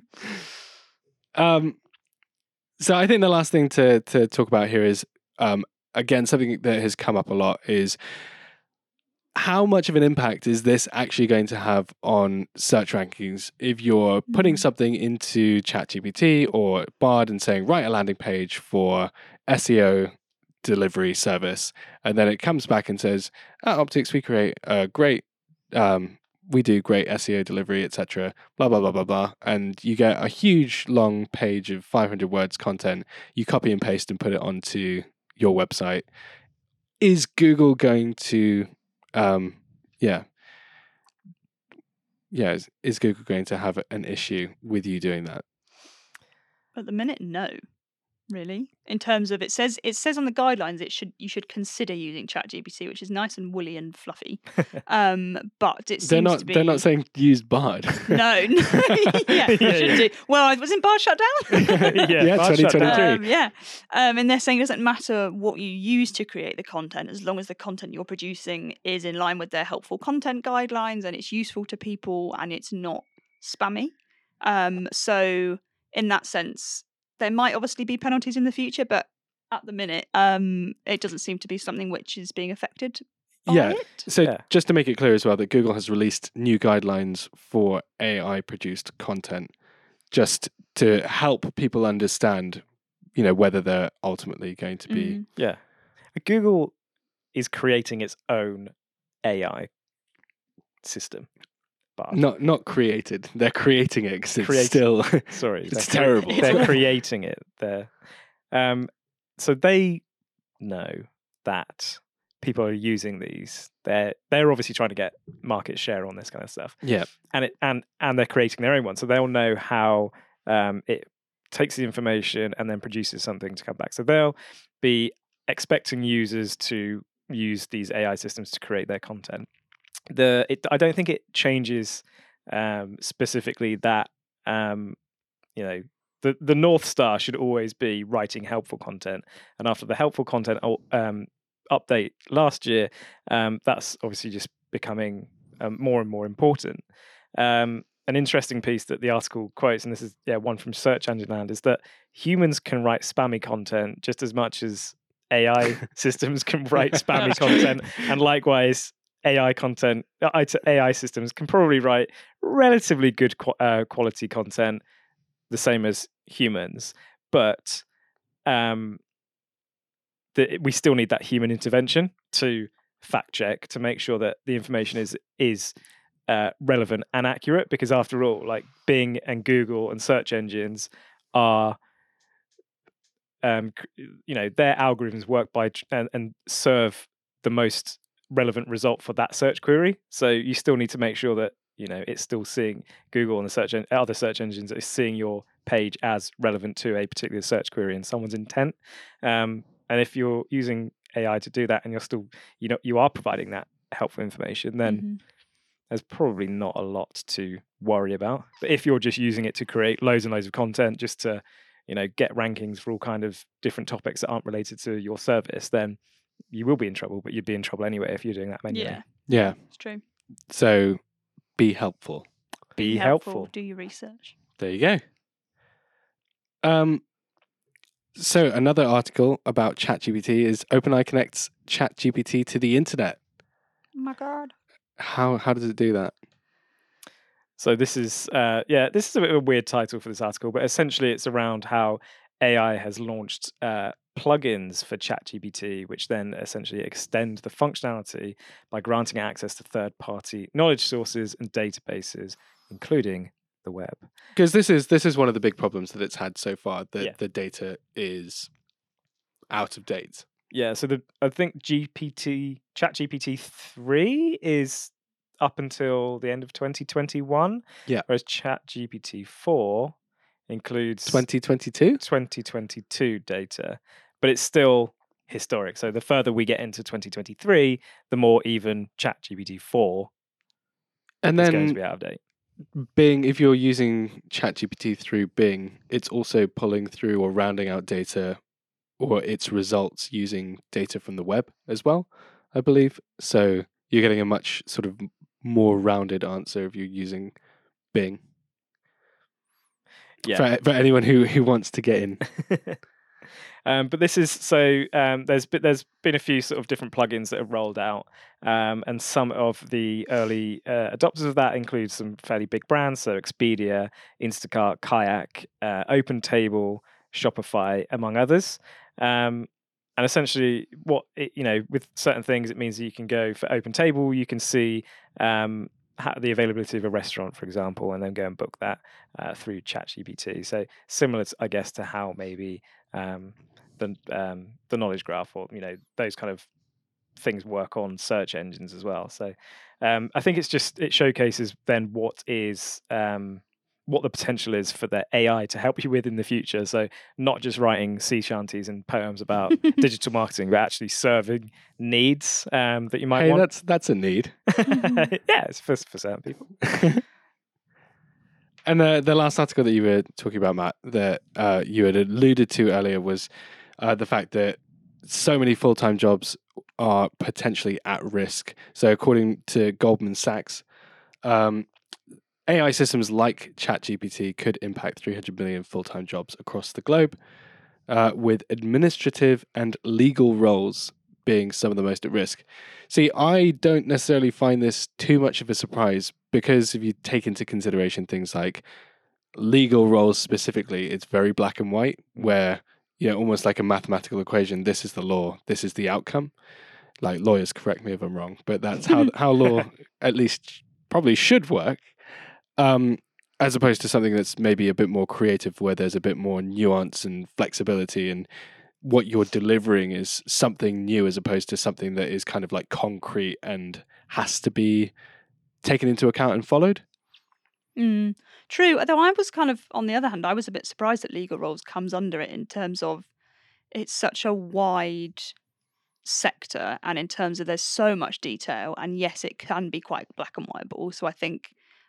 [SPEAKER 4] um so I think the last thing to to talk about here is um again something that has come up a lot is how much of an impact is this actually going to have on search rankings if you're putting
[SPEAKER 5] Mm.
[SPEAKER 4] something into ChatGPT or Bard and saying, write a landing page for S E O delivery service, and then it comes back and says, at Optics, we create a great, um, we do great S E O delivery, et cetera, blah, blah, blah, blah, blah. And you get a huge long page of five hundred words content. You copy and paste and put it onto your website. Is Google going to Um, yeah. Yeah, is, is Google going to have an issue with you doing that?
[SPEAKER 5] At the minute, no. Really, in terms of it says it says on the guidelines it should you should consider using ChatGPT, which is nice and woolly and fluffy. Um, but it seems
[SPEAKER 4] They're not.
[SPEAKER 5] to be
[SPEAKER 4] They're not saying use Bard.
[SPEAKER 5] no. no. yeah, you
[SPEAKER 1] Yeah,
[SPEAKER 5] should
[SPEAKER 1] yeah.
[SPEAKER 5] do. Well, wasn't Bard shut down?
[SPEAKER 1] yeah,
[SPEAKER 4] Yeah,
[SPEAKER 1] Bard shut down.
[SPEAKER 4] twenty twenty-three.
[SPEAKER 5] Um, yeah, um, and they're saying it doesn't matter what you use to create the content, as long as the content you're producing is in line with their helpful content guidelines and it's useful to people and it's not spammy. Um, so in that sense, there might obviously be penalties in the future, but at the minute, um, it doesn't seem to be something which is being affected by
[SPEAKER 4] Yeah.
[SPEAKER 5] it.
[SPEAKER 4] So
[SPEAKER 1] Yeah.
[SPEAKER 4] just to make it clear as well that Google has released new guidelines for A I produced content, just to help people understand, you know, whether they're ultimately going to be.
[SPEAKER 5] Mhm.
[SPEAKER 1] Yeah. Google is creating its own A I system. Bard.
[SPEAKER 4] Not not created. They're creating it because it's
[SPEAKER 1] Created.
[SPEAKER 4] still
[SPEAKER 1] Sorry.
[SPEAKER 4] it's
[SPEAKER 1] they're
[SPEAKER 4] terrible.
[SPEAKER 1] cre- They're creating it. They're, um, so they know that people are using these. They're they're obviously trying to get market share on this kind of stuff.
[SPEAKER 4] Yeah.
[SPEAKER 1] And it and and they're creating their own one. So they'll know how um, it takes the information and then produces something to come back. So they'll be expecting users to use these A I systems to create their content. The it, I don't think it changes um, specifically that um, you know the the North Star should always be writing helpful content, and after the helpful content um, update last year, um, that's obviously just becoming um, more and more important. Um, an interesting piece that the article quotes, and this is yeah one from Search Engine Land, is that humans can write spammy content just as much as A I systems can write spammy content, and likewise, A I content, A I systems can probably write relatively good qu- uh, quality content, the same as humans. But um, the, we still need that human intervention to fact check, to make sure that the information is is uh, relevant and accurate. Because after all, like Bing and Google and search engines are, um, you know, their algorithms work by and, and serve the most relevant result for that search query. So you still need to make sure that, you know, it's still seeing Google and the search en- other search engines is seeing your page as relevant to a particular search query and someone's intent. Um, and if you're using A I to do that, and you're still, you know, you are providing that helpful information, then
[SPEAKER 5] Mm-hmm.
[SPEAKER 1] there's probably not a lot to worry about. But if you're just using it to create loads and loads of content, just to, you know, get rankings for all kind of different topics that aren't related to your service, then you will be in trouble. But you'd be in trouble anyway if you're doing that manually.
[SPEAKER 5] Yeah,
[SPEAKER 4] Yeah.
[SPEAKER 5] it's true.
[SPEAKER 4] So be helpful.
[SPEAKER 1] Be helpful.
[SPEAKER 5] Do your research.
[SPEAKER 4] There you go. Um, so another article about ChatGPT is OpenAI connects ChatGPT to the internet.
[SPEAKER 5] Oh my god.
[SPEAKER 4] How how does it do that?
[SPEAKER 1] So this is, uh, yeah, this is a bit of a weird title for this article, but essentially it's around how A I has launched uh, plugins for ChatGPT, which then essentially extend the functionality by granting access to third-party knowledge sources and databases, including the web.
[SPEAKER 4] Because this is this is one of the big problems that it's had so far, that
[SPEAKER 1] Yeah.
[SPEAKER 4] the data is out of date.
[SPEAKER 1] Yeah, so the I think G P T ChatGPT three is up until the end of twenty twenty-one.
[SPEAKER 4] Yeah.
[SPEAKER 1] Whereas ChatGPT four includes
[SPEAKER 4] twenty twenty-two?
[SPEAKER 1] twenty twenty-two data, but it's still historic. So the further we get into twenty twenty-three, the more even ChatGPT four
[SPEAKER 4] And
[SPEAKER 1] is going to
[SPEAKER 4] then
[SPEAKER 1] be out of date.
[SPEAKER 4] Bing, if you're using ChatGPT through Bing, it's also pulling through or rounding out data or its results using data from the web as well, I believe. So you're getting a much sort of more rounded answer if you're using Bing.
[SPEAKER 1] Yeah.
[SPEAKER 4] For, for anyone who, who wants to get in.
[SPEAKER 1] Um, but this is so um, there's been, there's been a few sort of different plugins that have rolled out, um, and some of the early uh, adopters of that include some fairly big brands, so Expedia, Instacart, Kayak, uh, OpenTable, Shopify, among others. Um, and essentially, what it, you know, with certain things, it means that you can go for OpenTable, you can see um, how, the availability of a restaurant, for example, and then go and book that uh, through ChatGPT. So similar, to, I guess, to how maybe um, the um, the knowledge graph, or you know, those kind of things work on search engines as well. So um, I think it's just it showcases then what is um, what the potential is for the A I to help you with in the future. So not just writing sea shanties and poems about digital marketing, but actually serving needs um, that you might
[SPEAKER 4] Hey,
[SPEAKER 1] want.
[SPEAKER 4] that's that's a need.
[SPEAKER 1] Yeah, it's for for certain people.
[SPEAKER 4] And the the last article that you were talking about, Matt, that uh, you had alluded to earlier was uh, the fact that so many full time jobs are potentially at risk. So, according to Goldman Sachs, um, A I systems like ChatGPT could impact three hundred million full time jobs across the globe, uh, with administrative and legal roles being some of the most at risk. See, I don't necessarily find this too much of a surprise, because if you take into consideration things like legal roles specifically, it's very black and white, where, you know, almost like a mathematical equation, this is the law, this is the outcome. Like, lawyers, correct me if I'm wrong, but that's how how law at least probably should work. Um, as opposed to something that's maybe a bit more creative, where there's a bit more nuance and flexibility, and what you're delivering is something new as opposed to something that is kind of like concrete and has to be taken into account and followed.
[SPEAKER 5] Mm, true. Although I was kind of, on the other hand, I was a bit surprised that legal roles comes under it, in terms of it's such a wide sector, and in terms of there's so much detail, and yes, it can be quite black and white, but also I think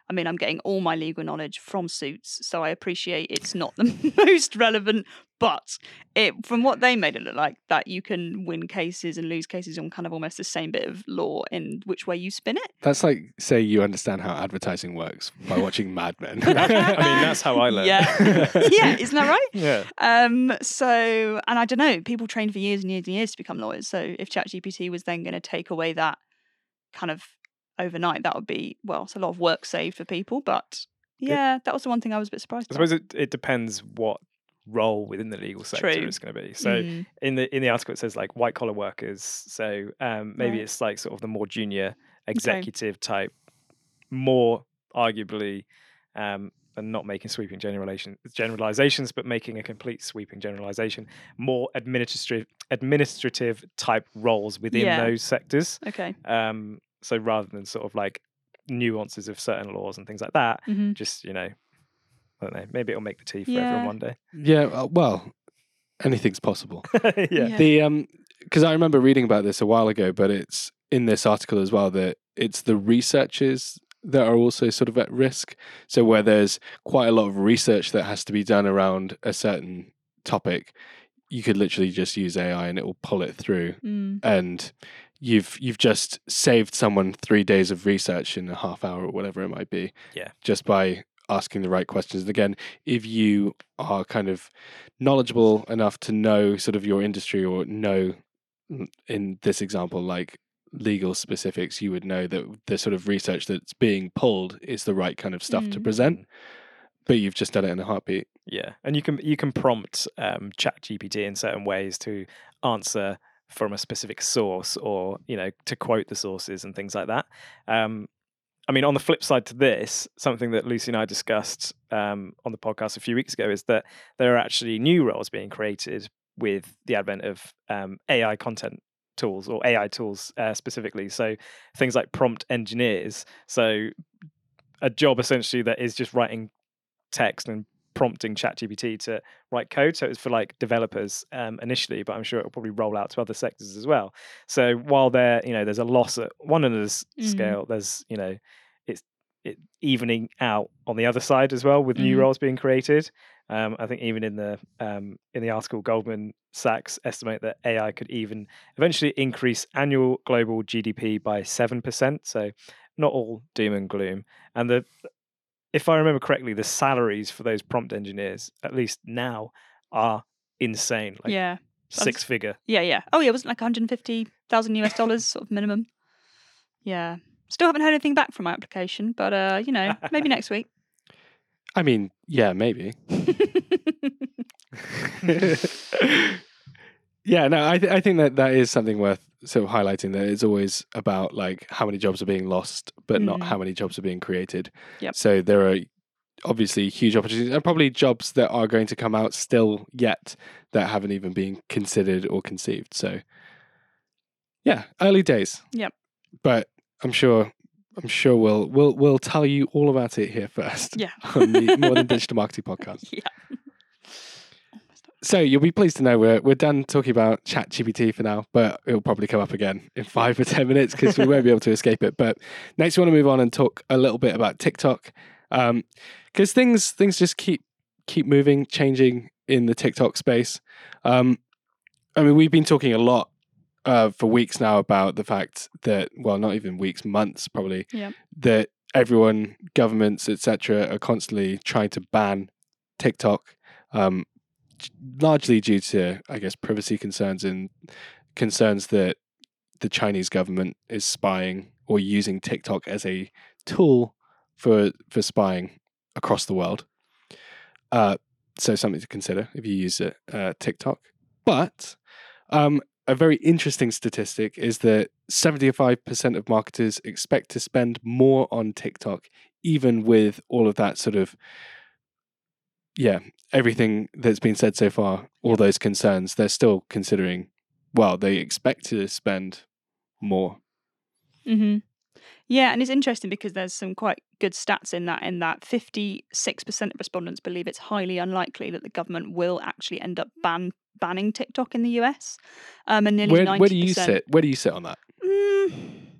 [SPEAKER 5] I mean, I'm getting all my legal knowledge from Suits, so I appreciate it's not the most relevant, but it from what they made it look like, that you can win cases and lose cases on kind of almost the same bit of law in which way you spin it.
[SPEAKER 4] That's like, say you understand how advertising works by watching Mad Men.
[SPEAKER 1] I mean, that's how I learned.
[SPEAKER 5] Yeah. Yeah, isn't that right?
[SPEAKER 1] Yeah.
[SPEAKER 5] Um, so, and I don't know, people train for years and years and years to become lawyers. So if ChatGPT was then going to take away that kind of overnight, that would be, well, it's a lot of work saved for people. But yeah, that was the one thing I was a bit surprised
[SPEAKER 1] I
[SPEAKER 5] about.
[SPEAKER 1] suppose it, it depends what role within the legal sector
[SPEAKER 5] True.
[SPEAKER 1] it's going to be. So
[SPEAKER 5] Mm.
[SPEAKER 1] in the in the article it says like white collar workers. So um, maybe
[SPEAKER 5] Right.
[SPEAKER 1] it's like sort of the more junior executive type, more arguably, um, and not making sweeping generalization generalizations, but making a complete sweeping generalization, more administrative administrative type roles within
[SPEAKER 5] Yeah.
[SPEAKER 1] those sectors.
[SPEAKER 5] Okay.
[SPEAKER 1] Um, so rather than sort of like nuances of certain laws and things like that,
[SPEAKER 5] hmm
[SPEAKER 1] just, you know, I don't know, maybe it'll make the tea for
[SPEAKER 5] Yeah.
[SPEAKER 1] everyone one day.
[SPEAKER 4] Yeah, uh, well, anything's possible.
[SPEAKER 1] yeah.
[SPEAKER 5] Yeah.
[SPEAKER 4] The um, because I remember reading about this a while ago, but it's in this article as well that it's the researchers that are also sort of at risk. So where there's quite a lot of research that has to be done around a certain topic, you could literally just use A I and it will pull it through,
[SPEAKER 5] Mm.
[SPEAKER 4] and you've you've just saved someone three days of research in a half hour or whatever it might be.
[SPEAKER 1] Yeah.
[SPEAKER 4] Just by asking the right questions. And again, if you are kind of knowledgeable enough to know sort of your industry or know, in this example, like legal specifics, you would know that the sort of research that's being pulled is the right kind of stuff to
[SPEAKER 5] Mm.
[SPEAKER 4] present. But you've just done it in a heartbeat.
[SPEAKER 1] Yeah, and you can you can prompt um, ChatGPT in certain ways to answer from a specific source, or you know, to quote the sources and things like that. Um, I mean, on the flip side to this, something that Lucy and I discussed um, on the podcast a few weeks ago is that there are actually new roles being created with the advent of um, A I content tools, or A I tools uh, specifically. So things like prompt engineers. So a job essentially that is just writing text and prompting ChatGPT to write code. So it's for like developers um, initially, but I'm sure it'll probably roll out to other sectors as well. So while there, you know, there's a loss at one end of this
[SPEAKER 5] Mm.
[SPEAKER 1] scale, there's, you know, it's it evening out on the other side as well with new
[SPEAKER 5] Mhm.
[SPEAKER 1] roles being created. Um, I think even in the um, in the article, Goldman Sachs estimate that A I could even eventually increase annual global G D P by seven percent. So not all doom and gloom. And the if I remember correctly, the salaries for those prompt engineers, at least now, are insane. Like
[SPEAKER 5] Yeah.
[SPEAKER 1] six figure.
[SPEAKER 5] Yeah, yeah. Oh, yeah, wasn't it like one hundred fifty thousand U S dollars sort of minimum? Yeah. Still haven't heard anything back from my application, but uh, you know, maybe next week.
[SPEAKER 4] I mean, yeah, maybe. Yeah, no, I th- I think that that is something worth sort of highlighting. That it's always about like how many jobs are being lost, but not
[SPEAKER 5] Mm.
[SPEAKER 4] how many jobs are being created.
[SPEAKER 5] Yep.
[SPEAKER 4] So there are obviously huge opportunities, and probably jobs that are going to come out still yet that haven't even been considered or conceived. So yeah, early days.
[SPEAKER 5] Yep.
[SPEAKER 4] But I'm sure I'm sure we'll we'll we'll tell you all about it here first.
[SPEAKER 5] Yeah.
[SPEAKER 4] On the More Than Digital Marketing podcast.
[SPEAKER 5] Yeah.
[SPEAKER 4] So you'll be pleased to know we're we're done talking about ChatGPT for now, but it'll probably come up again in five or ten minutes because we won't be able to escape it. But next, we want to move on and talk a little bit about TikTok, because um, things things just keep keep moving, changing in the TikTok space. Um, I mean, we've been talking a lot uh, for weeks now about the fact that, well, not even weeks, months probably,
[SPEAKER 5] Yeah.
[SPEAKER 4] that everyone, governments, et cetera, are constantly trying to ban TikTok. Um, largely due to, I guess, privacy concerns and concerns that the Chinese government is spying or using TikTok as a tool for for spying across the world. Uh, so something to consider if you use it, uh, TikTok. But um, a very interesting statistic is that seventy-five percent of marketers expect to spend more on TikTok, even with all of that sort of, yeah, everything that's been said so far, all those concerns, they're still considering, well, they expect to spend more.
[SPEAKER 5] Mm-hmm. Yeah, and it's interesting because there's some quite good stats in that, in that fifty-six percent of respondents believe it's highly unlikely that the government will actually end up ban banning TikTok in the U S. Um, and nearly
[SPEAKER 4] Where,
[SPEAKER 5] ninety percent.
[SPEAKER 4] where do you sit? Where do you sit on that?
[SPEAKER 5] Mm,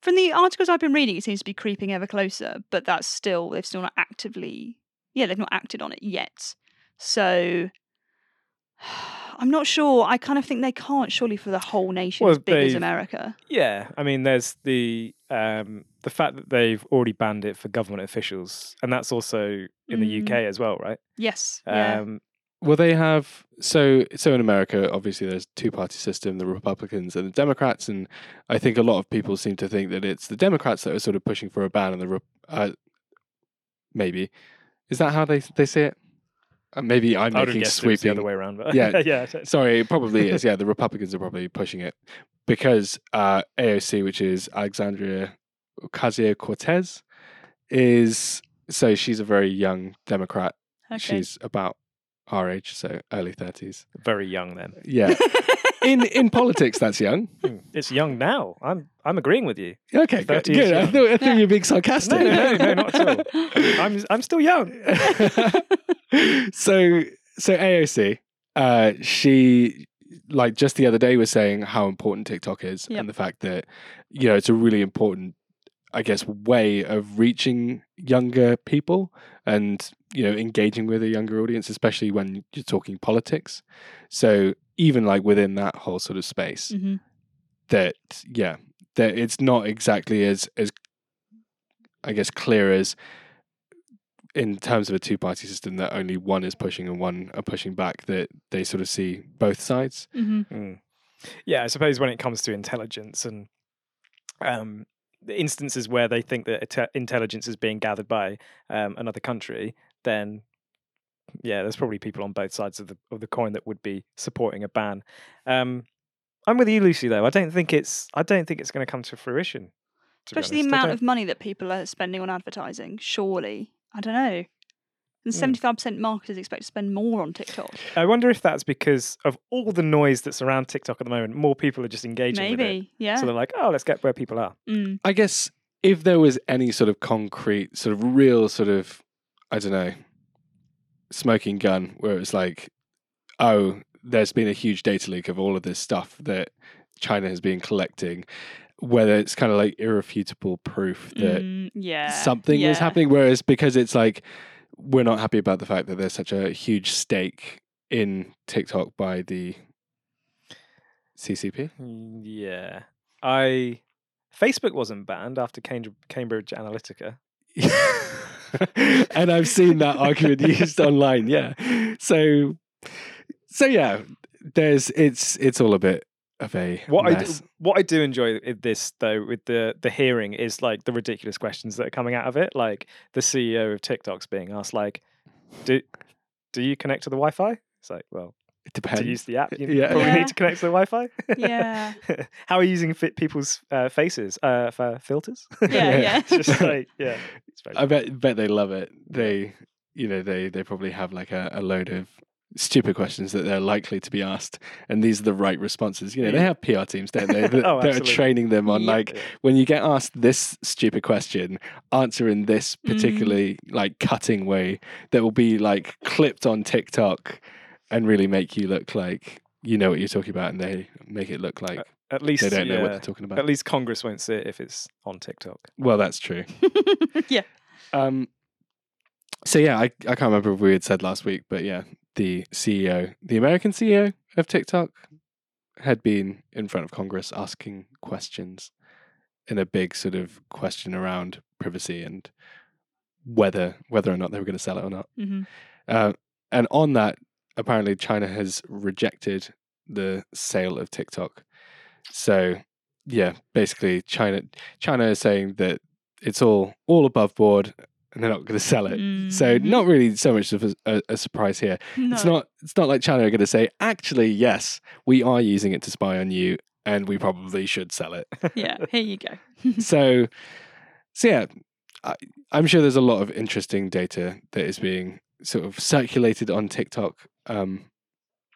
[SPEAKER 5] From the articles I've been reading, it seems to be creeping ever closer, but that's still, they've still not actively, yeah, they've not acted on it yet. So I'm not sure. I kind of think they can't, surely, for the whole nation
[SPEAKER 1] Well,
[SPEAKER 5] as big as
[SPEAKER 1] they've-
[SPEAKER 5] America.
[SPEAKER 1] Yeah, I mean, there's the um, the fact that they've already banned it for government officials, and that's also in the U K as well, right?
[SPEAKER 5] Yes. Yeah.
[SPEAKER 1] Um,
[SPEAKER 4] Well, they have so so in America. Obviously, there's two party system: the Republicans and the Democrats. And I think a lot of people seem to think that it's the Democrats that are sort of pushing for a ban, and the Rep- uh, maybe is that how they they see it? Uh, maybe I'm
[SPEAKER 1] I would have
[SPEAKER 4] making
[SPEAKER 1] guessed it was the
[SPEAKER 4] sweeping.
[SPEAKER 1] other way around. But
[SPEAKER 4] Yeah.
[SPEAKER 1] yeah.
[SPEAKER 4] Sorry, it probably is. Yeah, the Republicans are probably pushing it because uh, A O C, which is Alexandria Ocasio-Cortez, is so she's a very young Democrat.
[SPEAKER 5] Okay.
[SPEAKER 4] She's about our age, so early thirties.
[SPEAKER 1] Very young then.
[SPEAKER 4] Yeah. in in politics, that's young.
[SPEAKER 1] Hmm, It's young now. I'm I'm agreeing with you.
[SPEAKER 4] Okay, good.
[SPEAKER 1] thirty is
[SPEAKER 4] good. I
[SPEAKER 1] young.
[SPEAKER 4] thought, I thought
[SPEAKER 5] Yeah.
[SPEAKER 4] you were being sarcastic.
[SPEAKER 1] No, no, no, not at all. I'm I'm still young.
[SPEAKER 4] so so A O C, uh, she like just the other day was saying how important TikTok is
[SPEAKER 5] Yep.
[SPEAKER 4] and the fact that you know it's a really important, I guess, way of reaching younger people and you know engaging with a younger audience, especially when you're talking politics. So even like within that whole sort of space,
[SPEAKER 5] Mhm.
[SPEAKER 4] that yeah, that it's not exactly as as I guess clear as in terms of a two party system that only one is pushing and one are pushing back, that they sort of see both sides.
[SPEAKER 5] Mhm.
[SPEAKER 1] Mm. Yeah, I suppose when it comes to intelligence and um, the instances where they think that inte- intelligence is being gathered by um, another country, then yeah, there's probably people on both sides of the of the coin that would be supporting a ban. Um, I'm with you, Lucy. Though I don't think it's I don't think it's going to come to fruition. to be
[SPEAKER 5] Especially the
[SPEAKER 1] honest. I
[SPEAKER 5] amount
[SPEAKER 1] don't-
[SPEAKER 5] of money that people are spending on advertising, surely. I don't know. And seventy-five percent marketers expect to spend more on TikTok.
[SPEAKER 1] I wonder if that's because of all the noise that's around TikTok at the moment. More people are just engaging with it.
[SPEAKER 5] Maybe, yeah.
[SPEAKER 1] So they're like, oh, let's get where people are.
[SPEAKER 5] Mm.
[SPEAKER 4] I guess if there was any sort of concrete, sort of real, sort of, I don't know, smoking gun where it was like, oh, there's been a huge data leak of all of this stuff that China has been collecting, whether it's kind of like irrefutable proof that
[SPEAKER 5] Mm, yeah.
[SPEAKER 4] something was
[SPEAKER 5] yeah.
[SPEAKER 4] happening. Whereas because it's like, we're not happy about the fact that there's such a huge stake in TikTok by the C C P.
[SPEAKER 1] Mm, Yeah. I Facebook wasn't banned after Cambridge, Cambridge Analytica.
[SPEAKER 4] And I've seen that argument used online. Yeah. So, so yeah, there's it's it's all a bit of a
[SPEAKER 1] What I
[SPEAKER 4] mess.
[SPEAKER 1] do, what I do enjoy with this though with the the hearing is like the ridiculous questions that are coming out of it. Like the C E O of TikTok's being asked like, do do you connect to the Wi-Fi? It's like, well,
[SPEAKER 4] It depends.
[SPEAKER 1] to use the app, you
[SPEAKER 4] Yeah.
[SPEAKER 1] probably
[SPEAKER 5] Yeah.
[SPEAKER 1] need to connect to the Wi-Fi.
[SPEAKER 5] Yeah.
[SPEAKER 1] How are you using fit people's uh, faces uh, for filters?
[SPEAKER 5] Yeah, yeah.
[SPEAKER 1] It's just like yeah. It's very
[SPEAKER 4] I bet bet they love it. They you know they they probably have like a, a load of stupid questions that they're likely to be asked, and these are the right responses. You know, they have P R teams, don't they? That,
[SPEAKER 1] Oh,
[SPEAKER 4] that are
[SPEAKER 1] absolutely.
[SPEAKER 4] training them on
[SPEAKER 5] Yep.
[SPEAKER 4] like when you get asked this stupid question, answer in this particularly like cutting way that will be like clipped on TikTok and really make you look like you know what you're talking about, and they make it look like
[SPEAKER 1] At least
[SPEAKER 4] they don't know what
[SPEAKER 1] yeah.
[SPEAKER 4] they're talking about.
[SPEAKER 1] At least Congress won't see it if it's on TikTok.
[SPEAKER 4] Well, that's true.
[SPEAKER 5] yeah.
[SPEAKER 4] Um, so yeah, I, I can't remember if we had said last week, but yeah, the C E O, the American C E O of TikTok, had been in front of Congress asking questions in a big sort of question around privacy and whether whether or not they were going to sell it or not.
[SPEAKER 5] hmm
[SPEAKER 4] Uh, and on that, apparently China has rejected the sale of TikTok. So yeah, basically China China is saying that it's all all above board and they're not going to sell it. So
[SPEAKER 5] Mhm.
[SPEAKER 4] not really so much of a, a, a surprise here.
[SPEAKER 5] No.
[SPEAKER 4] It's not it's not like China are going to say, actually, yes, we are using it to spy on you and we probably should sell it.
[SPEAKER 5] Yeah, here you go.
[SPEAKER 4] so so yeah, I, I'm sure there's a lot of interesting data that is being sort of circulated on TikTok. Um,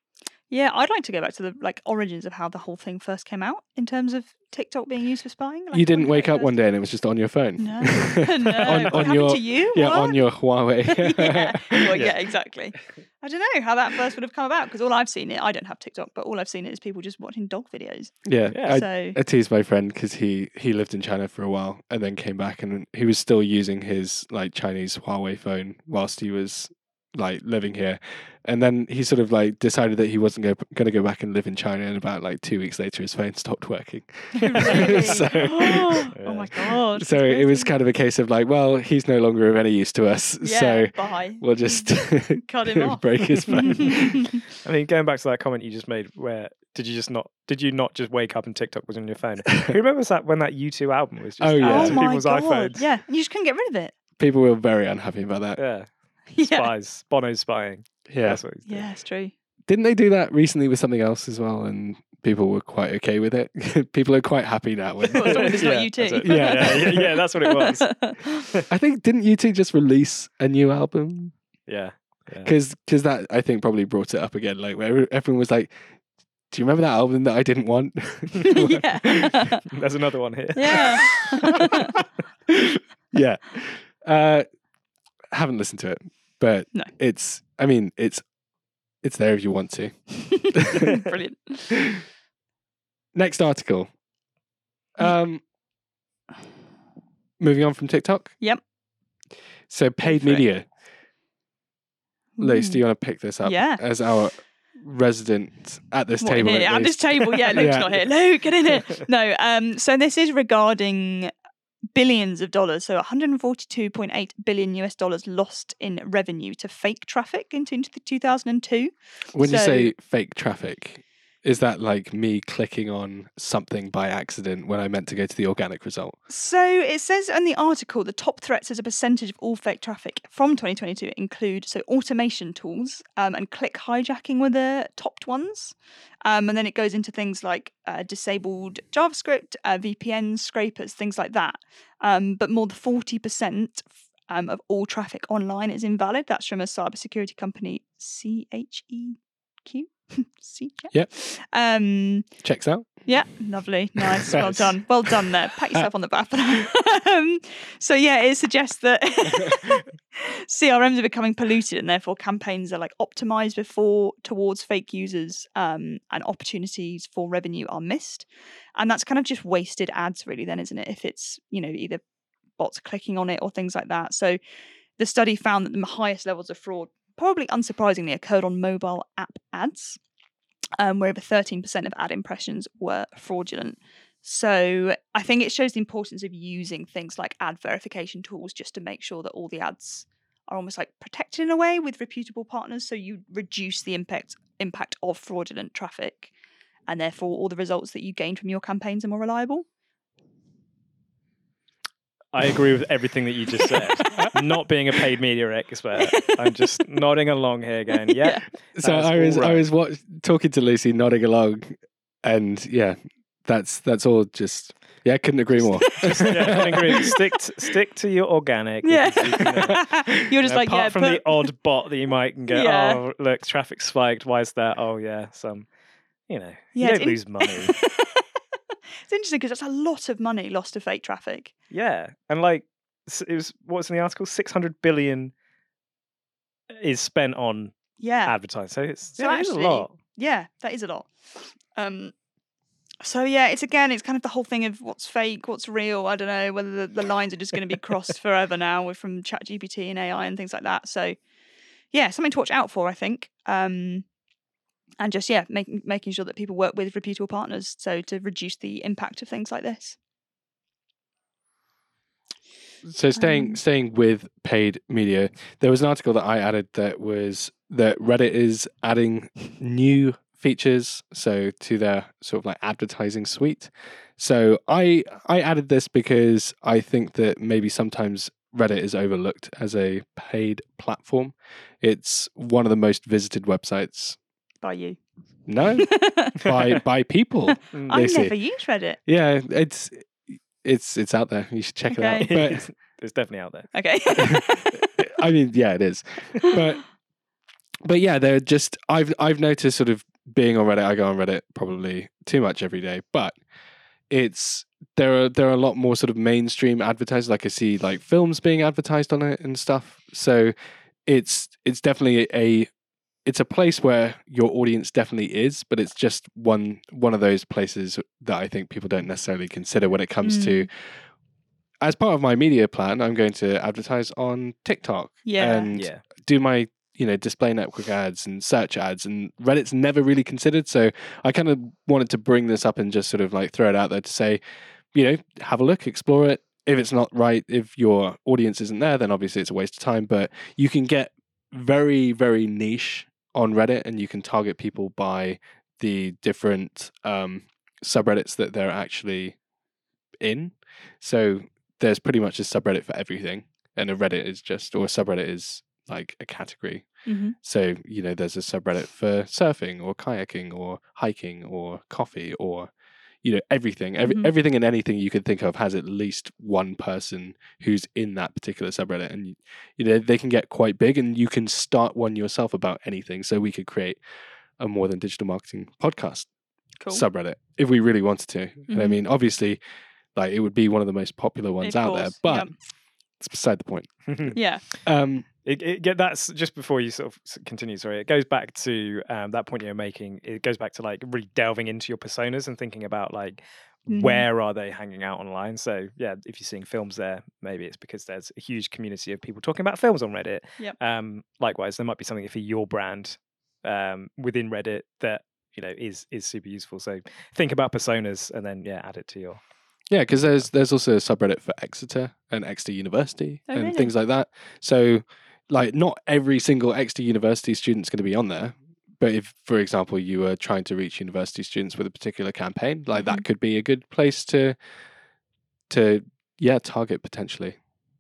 [SPEAKER 5] Yeah, I'd like to go back to the like origins of how the whole thing first came out in terms of TikTok being used for spying. Like,
[SPEAKER 4] You didn't
[SPEAKER 5] when
[SPEAKER 4] wake
[SPEAKER 5] did it
[SPEAKER 4] up one
[SPEAKER 5] first-
[SPEAKER 4] day and it was just on your phone.
[SPEAKER 5] No, no.
[SPEAKER 4] on,
[SPEAKER 5] what
[SPEAKER 4] on
[SPEAKER 5] happened
[SPEAKER 4] your
[SPEAKER 5] to you?
[SPEAKER 4] yeah,
[SPEAKER 5] What?
[SPEAKER 4] on your Huawei.
[SPEAKER 5] yeah. Well, yeah,
[SPEAKER 1] Yeah.
[SPEAKER 5] exactly. I don't know how that first would have come about because all I've seen it, I don't have TikTok, but all I've seen it is people just watching dog videos.
[SPEAKER 4] yeah.
[SPEAKER 1] Yeah.
[SPEAKER 4] I,
[SPEAKER 5] so
[SPEAKER 4] I teased my friend because he he lived in China for a while and then came back and he was still using his like Chinese Huawei phone whilst he was like living here, and then he sort of like decided that he wasn't going to go back and live in China, and about like two weeks later his phone stopped working.
[SPEAKER 5] really?
[SPEAKER 4] So-
[SPEAKER 5] oh my god.
[SPEAKER 4] So it was kind of a case of like, well, he's no longer of any use to us,
[SPEAKER 5] yeah,
[SPEAKER 4] so
[SPEAKER 5] bye.
[SPEAKER 4] we'll just
[SPEAKER 5] Cut him off.
[SPEAKER 4] break his phone.
[SPEAKER 1] I mean, going back to that comment you just made, where did you just not? Did you not just wake up and TikTok was on your phone? Who remembers that when that U two album was just
[SPEAKER 4] Oh, yeah.
[SPEAKER 1] out
[SPEAKER 5] Oh
[SPEAKER 1] to
[SPEAKER 5] my
[SPEAKER 1] people's
[SPEAKER 5] god.
[SPEAKER 1] iPhones?
[SPEAKER 5] Yeah, you just couldn't get rid of it.
[SPEAKER 4] People were very unhappy about that.
[SPEAKER 1] Yeah.
[SPEAKER 5] Yeah.
[SPEAKER 1] Spies. Bono's spying.
[SPEAKER 4] Yeah.
[SPEAKER 1] That's what he's doing.
[SPEAKER 5] Yeah, it's true.
[SPEAKER 4] Didn't they do that recently with something else as well? And people were quite okay with it. People are quite happy now. With
[SPEAKER 5] Well, as long as it's not
[SPEAKER 1] Yeah,
[SPEAKER 5] you too.
[SPEAKER 1] that's it. Yeah, yeah, yeah, yeah, that's what it was.
[SPEAKER 4] I think didn't U two just release a new album?
[SPEAKER 1] Yeah. yeah.
[SPEAKER 4] Because that I think probably brought it up again. Like where everyone was like, "Do you remember that album that I didn't want?"
[SPEAKER 5] yeah.
[SPEAKER 1] There's another one here.
[SPEAKER 5] Yeah.
[SPEAKER 4] yeah. Uh, haven't listened to it, but
[SPEAKER 5] No.
[SPEAKER 4] it's. I mean, it's it's there if you want to.
[SPEAKER 5] Brilliant.
[SPEAKER 4] Next article. Um, moving on from TikTok.
[SPEAKER 5] Yep.
[SPEAKER 4] So paid
[SPEAKER 1] for it.
[SPEAKER 4] media. Luce, do you want to pick this up?
[SPEAKER 5] Yeah.
[SPEAKER 4] As our resident at this
[SPEAKER 5] What, in
[SPEAKER 4] table.
[SPEAKER 5] here?
[SPEAKER 4] at
[SPEAKER 5] At this
[SPEAKER 4] least.
[SPEAKER 5] table, yeah, Luke's
[SPEAKER 4] Yeah.
[SPEAKER 5] not here. Luke, get in here. No, um, so this is regarding billions of dollars, so one hundred forty-two point eight billion U S dollars lost in revenue to fake traffic into, into the two thousand two.
[SPEAKER 4] When you
[SPEAKER 5] So-
[SPEAKER 4] say fake traffic, is that like me clicking on something by accident when I meant to go to the organic result?
[SPEAKER 5] So it says in the article, the top threats as a percentage of all fake traffic from twenty twenty-two include so automation tools um, and click hijacking were the topped ones. Um, and then it goes into things like uh, disabled JavaScript, uh, V P Ns, scrapers, things like that. Um, but more than forty percent um, of all traffic online is invalid. That's from a cybersecurity company, C H E Q. C-
[SPEAKER 4] Yep.
[SPEAKER 5] Um,
[SPEAKER 4] Checks out.
[SPEAKER 5] yeah, lovely, nice, well
[SPEAKER 4] Nice.
[SPEAKER 5] done, well done there. Pat yourself on the back for that. um, so yeah, it suggests that C R Ms are becoming polluted, and therefore campaigns are like optimized before towards fake users, um, and opportunities for revenue are missed, and that's kind of just wasted ads, really. Then, isn't it? If it's you know either bots clicking on it or things like that. So the study found that the highest levels of fraud, probably unsurprisingly, occurred on mobile app ads, um, where over thirteen percent of ad impressions were fraudulent. So I think it shows the importance of using things like ad verification tools just to make sure that all the ads are almost like protected in a way with reputable partners, so you reduce the impact impact of fraudulent traffic, and therefore all the results that you gain from your campaigns are more reliable.
[SPEAKER 1] I agree with everything that you just said. Not being a paid media expert, I'm just nodding along here, going, "Yeah."
[SPEAKER 4] So
[SPEAKER 1] That's
[SPEAKER 4] I was
[SPEAKER 1] all
[SPEAKER 4] I
[SPEAKER 1] right.
[SPEAKER 4] was what, talking to Lucy, nodding along, and yeah, that's that's all. Just yeah, couldn't agree more.
[SPEAKER 1] Just, yeah, I agree. Stick t- stick to your organic.
[SPEAKER 5] Yeah,
[SPEAKER 1] because you can, uh,
[SPEAKER 5] you're just
[SPEAKER 1] you know,
[SPEAKER 5] like
[SPEAKER 1] apart
[SPEAKER 5] yeah.
[SPEAKER 1] from
[SPEAKER 5] put-
[SPEAKER 1] the odd bot that you might can go,
[SPEAKER 5] Yeah.
[SPEAKER 1] "Oh, look, traffic spiked. Why is that? Oh, yeah, some, you know,
[SPEAKER 5] Yeah,
[SPEAKER 1] you
[SPEAKER 5] it's
[SPEAKER 1] don't
[SPEAKER 5] in-
[SPEAKER 1] lose money."
[SPEAKER 5] It's interesting because that's a lot of money lost to fake traffic.
[SPEAKER 1] Yeah, and like s- it was what's in the article, six hundred billion is spent on
[SPEAKER 5] Yeah,
[SPEAKER 1] advertising. So it's
[SPEAKER 5] So
[SPEAKER 1] yeah, it is a
[SPEAKER 5] actually-
[SPEAKER 1] lot.
[SPEAKER 5] yeah, that is a lot. Um, so yeah, it's again, it's kind of the whole thing of what's fake, what's real. I don't know whether the, the lines are just going to be crossed forever now with from ChatGPT and A I and things like that. So yeah, something to watch out for, I think. Um, and just yeah, making making sure that people work with reputable partners, so to reduce the impact of things like this.
[SPEAKER 4] So staying
[SPEAKER 5] Um,
[SPEAKER 4] staying with paid media, there was an article that I added that was that Reddit is adding new features so to their sort of like advertising suite. So I I added this because I think that maybe sometimes Reddit is overlooked as a paid platform. It's one of the most visited websites.
[SPEAKER 5] By you,
[SPEAKER 4] No, by by people.
[SPEAKER 1] Mm.
[SPEAKER 5] I
[SPEAKER 4] They see.
[SPEAKER 5] never used Reddit.
[SPEAKER 4] Yeah, it's it's it's out there. You should check it out.
[SPEAKER 5] Okay.
[SPEAKER 4] But
[SPEAKER 1] It's definitely out there.
[SPEAKER 5] Okay.
[SPEAKER 4] I mean, yeah, it is. But but yeah, they're just I've I've noticed sort of being on Reddit, I go on Reddit probably too much every day, but it's there are there are a lot more sort of mainstream advertisers. Like I see like films being advertised on it and stuff. So it's it's definitely a it's a place where your audience definitely is, but it's just one one of those places that I think people don't necessarily consider when it comes
[SPEAKER 5] Mm.
[SPEAKER 4] to. As part of my media plan, I'm going to advertise on TikTok
[SPEAKER 5] Yeah.
[SPEAKER 4] and
[SPEAKER 1] Yeah.
[SPEAKER 4] do my you know display network ads and search ads, and Reddit's never really considered. So I kind of wanted to bring this up and just sort of like throw it out there to say, you know, have a look, explore it. If it's not right, if your audience isn't there, then obviously it's a waste of time. But you can get very, very niche on Reddit, and you can target people by the different um, subreddits that they're actually in. So there's pretty much a subreddit for everything, and a Reddit is just, or a subreddit is like a category.
[SPEAKER 5] Mm-hmm.
[SPEAKER 4] So, you know, there's a subreddit for surfing or kayaking or hiking or coffee or, you know, everything. Every,
[SPEAKER 5] Mhm.
[SPEAKER 4] Everything and anything you could think of has at least one person who's in that particular subreddit. And, you know, they can get quite big, and you can start one yourself about anything. So we could create a More Than Digital Marketing podcast
[SPEAKER 5] Cool.
[SPEAKER 4] subreddit if we really wanted to. And I
[SPEAKER 5] Mhm.
[SPEAKER 4] mean, obviously, like it would be one of the most popular ones
[SPEAKER 5] Of
[SPEAKER 4] out there,
[SPEAKER 5] course,
[SPEAKER 4] but
[SPEAKER 5] yep.
[SPEAKER 4] it's beside the point.
[SPEAKER 5] Yeah.
[SPEAKER 4] Um,
[SPEAKER 1] It, it, get- that's just before you sort of s- continue. Sorry, it goes back to um, that point you're making. It goes back to like really delving into your personas and thinking about like
[SPEAKER 5] Mhm.
[SPEAKER 1] where are they hanging out online. So yeah, if you're seeing films there, maybe it's because there's a huge community of people talking about films on Reddit.
[SPEAKER 5] Yep.
[SPEAKER 1] Um, likewise, there might be something for your brand um, within Reddit that you know is is super useful. So think about personas and then yeah, add it to your.
[SPEAKER 4] Yeah, because there's there's also a subreddit for Exeter and Exeter University
[SPEAKER 5] Oh,
[SPEAKER 4] and
[SPEAKER 5] really?
[SPEAKER 4] things like that. So, like, not every single Exeter University student's going to be on there. But if, for example, you were trying to reach university students with a particular campaign, like that could be a good place to to yeah target potentially.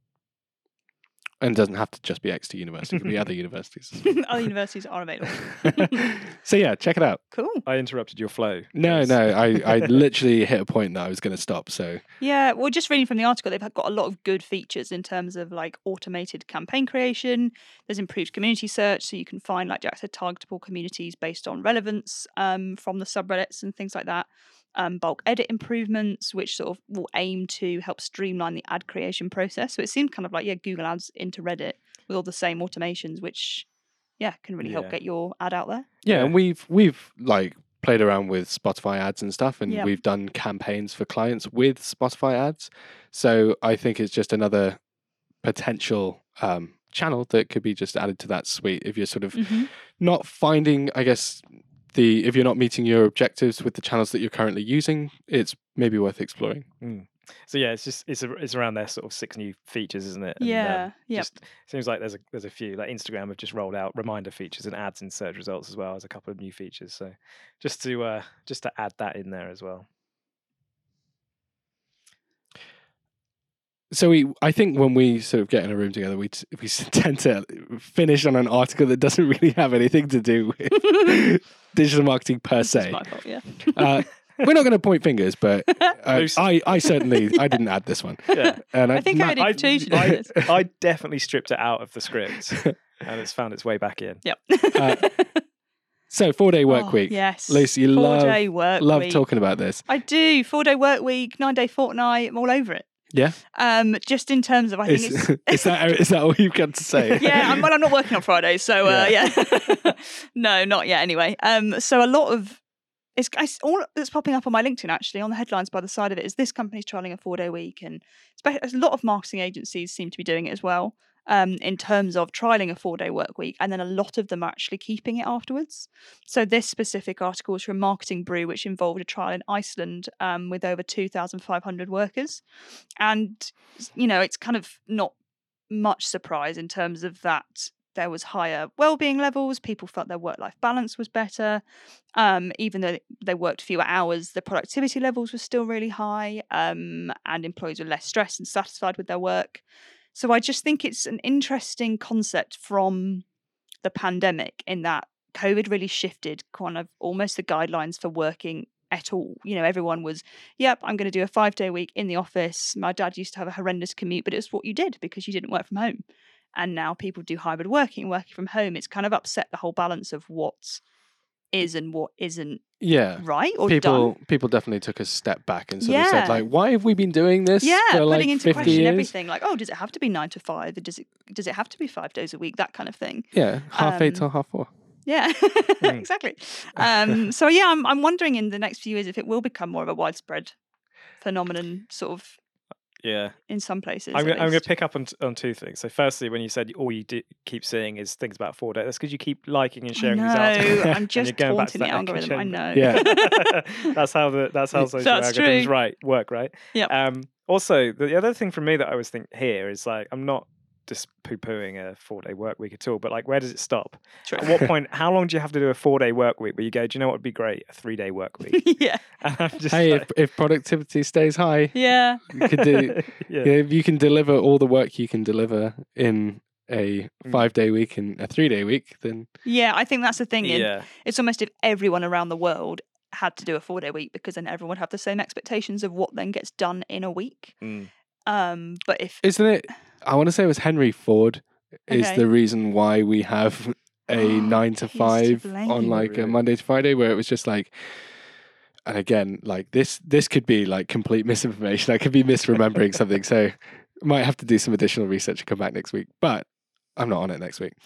[SPEAKER 4] And it doesn't have to just be Exeter University; it could be other universities.
[SPEAKER 5] Other universities are available.
[SPEAKER 4] So yeah, check it out.
[SPEAKER 5] Cool.
[SPEAKER 1] I interrupted your flow.
[SPEAKER 4] No,
[SPEAKER 1] 'cause-
[SPEAKER 4] no, I I literally hit a point that I was going to stop. So
[SPEAKER 5] Yeah, well, just reading from the article, they've got a lot of good features in terms of like automated campaign creation. There's improved community search, so you can find, like Jack said, targetable communities based on relevance um, from the subreddits and things like that. Um, bulk edit improvements, which sort of will aim to help streamline the ad creation process. So it seemed kind of like, yeah, Google Ads into Reddit with all the same automations, which, yeah, can really help
[SPEAKER 1] Yeah.
[SPEAKER 5] get your ad out there.
[SPEAKER 4] yeah,
[SPEAKER 1] Yeah.
[SPEAKER 4] and we've we've like played around with Spotify ads and stuff, and
[SPEAKER 5] Yeah.
[SPEAKER 4] we've done campaigns for clients with Spotify ads. So I think it's just another potential um, channel that could be just added to that suite if you're sort of
[SPEAKER 5] Mm-hmm.
[SPEAKER 4] not finding, I guess, the if you're not meeting your objectives with the channels that you're currently using, it's maybe worth exploring.
[SPEAKER 1] Mm. So yeah, it's just it's a, it's around their sort of six new features, isn't it? And, um,
[SPEAKER 5] Yeah, yep.
[SPEAKER 1] Just seems like there's a there's a few like Instagram have just rolled out reminder features and ads in search results as well as a couple of new features. So just to uh, just to add that in there as well.
[SPEAKER 4] So we, I think when we sort of get in a room together, we t- we tend to finish on an article that doesn't really have anything to do with digital marketing per
[SPEAKER 5] It's
[SPEAKER 4] se.
[SPEAKER 5] my fault, yeah.
[SPEAKER 4] Uh, we're not going to point fingers, but uh,
[SPEAKER 1] Loose.
[SPEAKER 4] I, I certainly I didn't add this one.
[SPEAKER 1] Yeah,
[SPEAKER 4] And
[SPEAKER 5] I think I
[SPEAKER 4] Matt-
[SPEAKER 5] did too, to be honest.
[SPEAKER 1] I definitely stripped it out of the script and it's found its way back in.
[SPEAKER 5] Yep.
[SPEAKER 4] Uh, so four day work
[SPEAKER 5] Oh,
[SPEAKER 4] week.
[SPEAKER 5] Yes.
[SPEAKER 4] Lucy, you
[SPEAKER 5] Four
[SPEAKER 4] love
[SPEAKER 5] day work
[SPEAKER 4] love
[SPEAKER 5] week.
[SPEAKER 4] talking about this.
[SPEAKER 5] I do. Four day work week, nine day fortnight. I'm all over it.
[SPEAKER 4] Yeah,
[SPEAKER 5] Um, just in terms of, I think
[SPEAKER 4] is,
[SPEAKER 5] it's.
[SPEAKER 4] is that is that all you've got to say?
[SPEAKER 5] yeah, I'm, well, I'm not working on Fridays, so uh, yeah. No, not yet. Anyway, um, so a lot of it's, it's all that's popping up on my LinkedIn actually on the headlines by the side of it is this company's trialing a four day week, and spe- a lot of marketing agencies seem to be doing it as well. Um, in terms of trialing a four day work week, and then a lot of them are actually keeping it afterwards. So this specific article is from Marketing Brew, which involved a trial in Iceland um, with over two thousand five hundred workers. And, you know, it's kind of not much surprise in terms of that there was higher well-being levels, people felt their work-life balance was better. Um, even though they worked fewer hours, the productivity levels were still really high, um, and employees were less stressed and satisfied with their work. So I just think it's an interesting concept from the pandemic in that COVID really shifted kind of almost the guidelines for working at all. You know, everyone was, yep, I'm going to do a five day week in the office. My dad used to have a horrendous commute, but it's what you did because you didn't work from home. And now people do hybrid working, working from home. It's kind of upset the whole balance of what is and what isn't
[SPEAKER 4] Yeah.
[SPEAKER 5] right or
[SPEAKER 4] People
[SPEAKER 5] done.
[SPEAKER 4] people definitely took a step back and sort of
[SPEAKER 5] Yeah.
[SPEAKER 4] said, like, why have we been doing this
[SPEAKER 5] Yeah,
[SPEAKER 4] for
[SPEAKER 5] putting
[SPEAKER 4] like
[SPEAKER 5] into
[SPEAKER 4] fifty
[SPEAKER 5] question
[SPEAKER 4] years?
[SPEAKER 5] everything. Like, oh, does it have to be nine to five? Does it does it have to be five days a week? That kind of thing.
[SPEAKER 4] Yeah, half eight
[SPEAKER 5] Um,
[SPEAKER 4] till half four.
[SPEAKER 5] Yeah, exactly. Um, so yeah, I'm I'm wondering in the next few years if it will become more of a widespread phenomenon, sort of
[SPEAKER 1] Yeah.
[SPEAKER 5] in some places.
[SPEAKER 1] I'm
[SPEAKER 5] at
[SPEAKER 1] gonna, I'm gonna
[SPEAKER 5] least.
[SPEAKER 1] pick up on, t- on two things. So, firstly, when you said all you do, keep seeing is things about four days, that's because you keep liking and sharing these
[SPEAKER 5] No,
[SPEAKER 1] articles.
[SPEAKER 5] I'm
[SPEAKER 1] and
[SPEAKER 5] just
[SPEAKER 1] you're going back to
[SPEAKER 5] taunting the
[SPEAKER 1] that echo
[SPEAKER 5] algorithm. I
[SPEAKER 1] chamber.
[SPEAKER 5] know.
[SPEAKER 4] Yeah.
[SPEAKER 1] that's how the that's how social
[SPEAKER 5] That's
[SPEAKER 1] algorithms
[SPEAKER 5] true.
[SPEAKER 1] right work, right?
[SPEAKER 5] Yep.
[SPEAKER 1] Um. Also, the other thing for me that I always think here is like I'm not just poo-pooing a four-day work week at all, but like, where does it stop?
[SPEAKER 5] True.
[SPEAKER 1] At what point? How long do you have to do a four-day work week? Where you go, do you know what would be great? A three-day work week.
[SPEAKER 5] yeah.
[SPEAKER 1] And I'm just
[SPEAKER 4] Hey,
[SPEAKER 1] like,
[SPEAKER 4] if, if productivity stays high,
[SPEAKER 5] Yeah.
[SPEAKER 4] you could do.
[SPEAKER 1] yeah.
[SPEAKER 4] Yeah, if you can deliver all the work you can deliver in a
[SPEAKER 1] Mm.
[SPEAKER 4] five day week and a three day week, then
[SPEAKER 5] Yeah, I think that's the thing. In
[SPEAKER 1] yeah.
[SPEAKER 5] it's almost if everyone around the world had to do a four day week, because then everyone would have the same expectations of what then gets done in a week.
[SPEAKER 1] Mm.
[SPEAKER 5] Um, but if
[SPEAKER 4] isn't it? I want to say it was Henry Ford is
[SPEAKER 5] Okay.
[SPEAKER 4] the reason why we have a nine to
[SPEAKER 5] He's to
[SPEAKER 4] five
[SPEAKER 5] blame.
[SPEAKER 4] on like a
[SPEAKER 1] Really?
[SPEAKER 4] Monday to Friday, where it was just like. And again, like this, this could be like complete misinformation. I could be misremembering something, so might have to do some additional research and come back next week. But I'm not on it next week,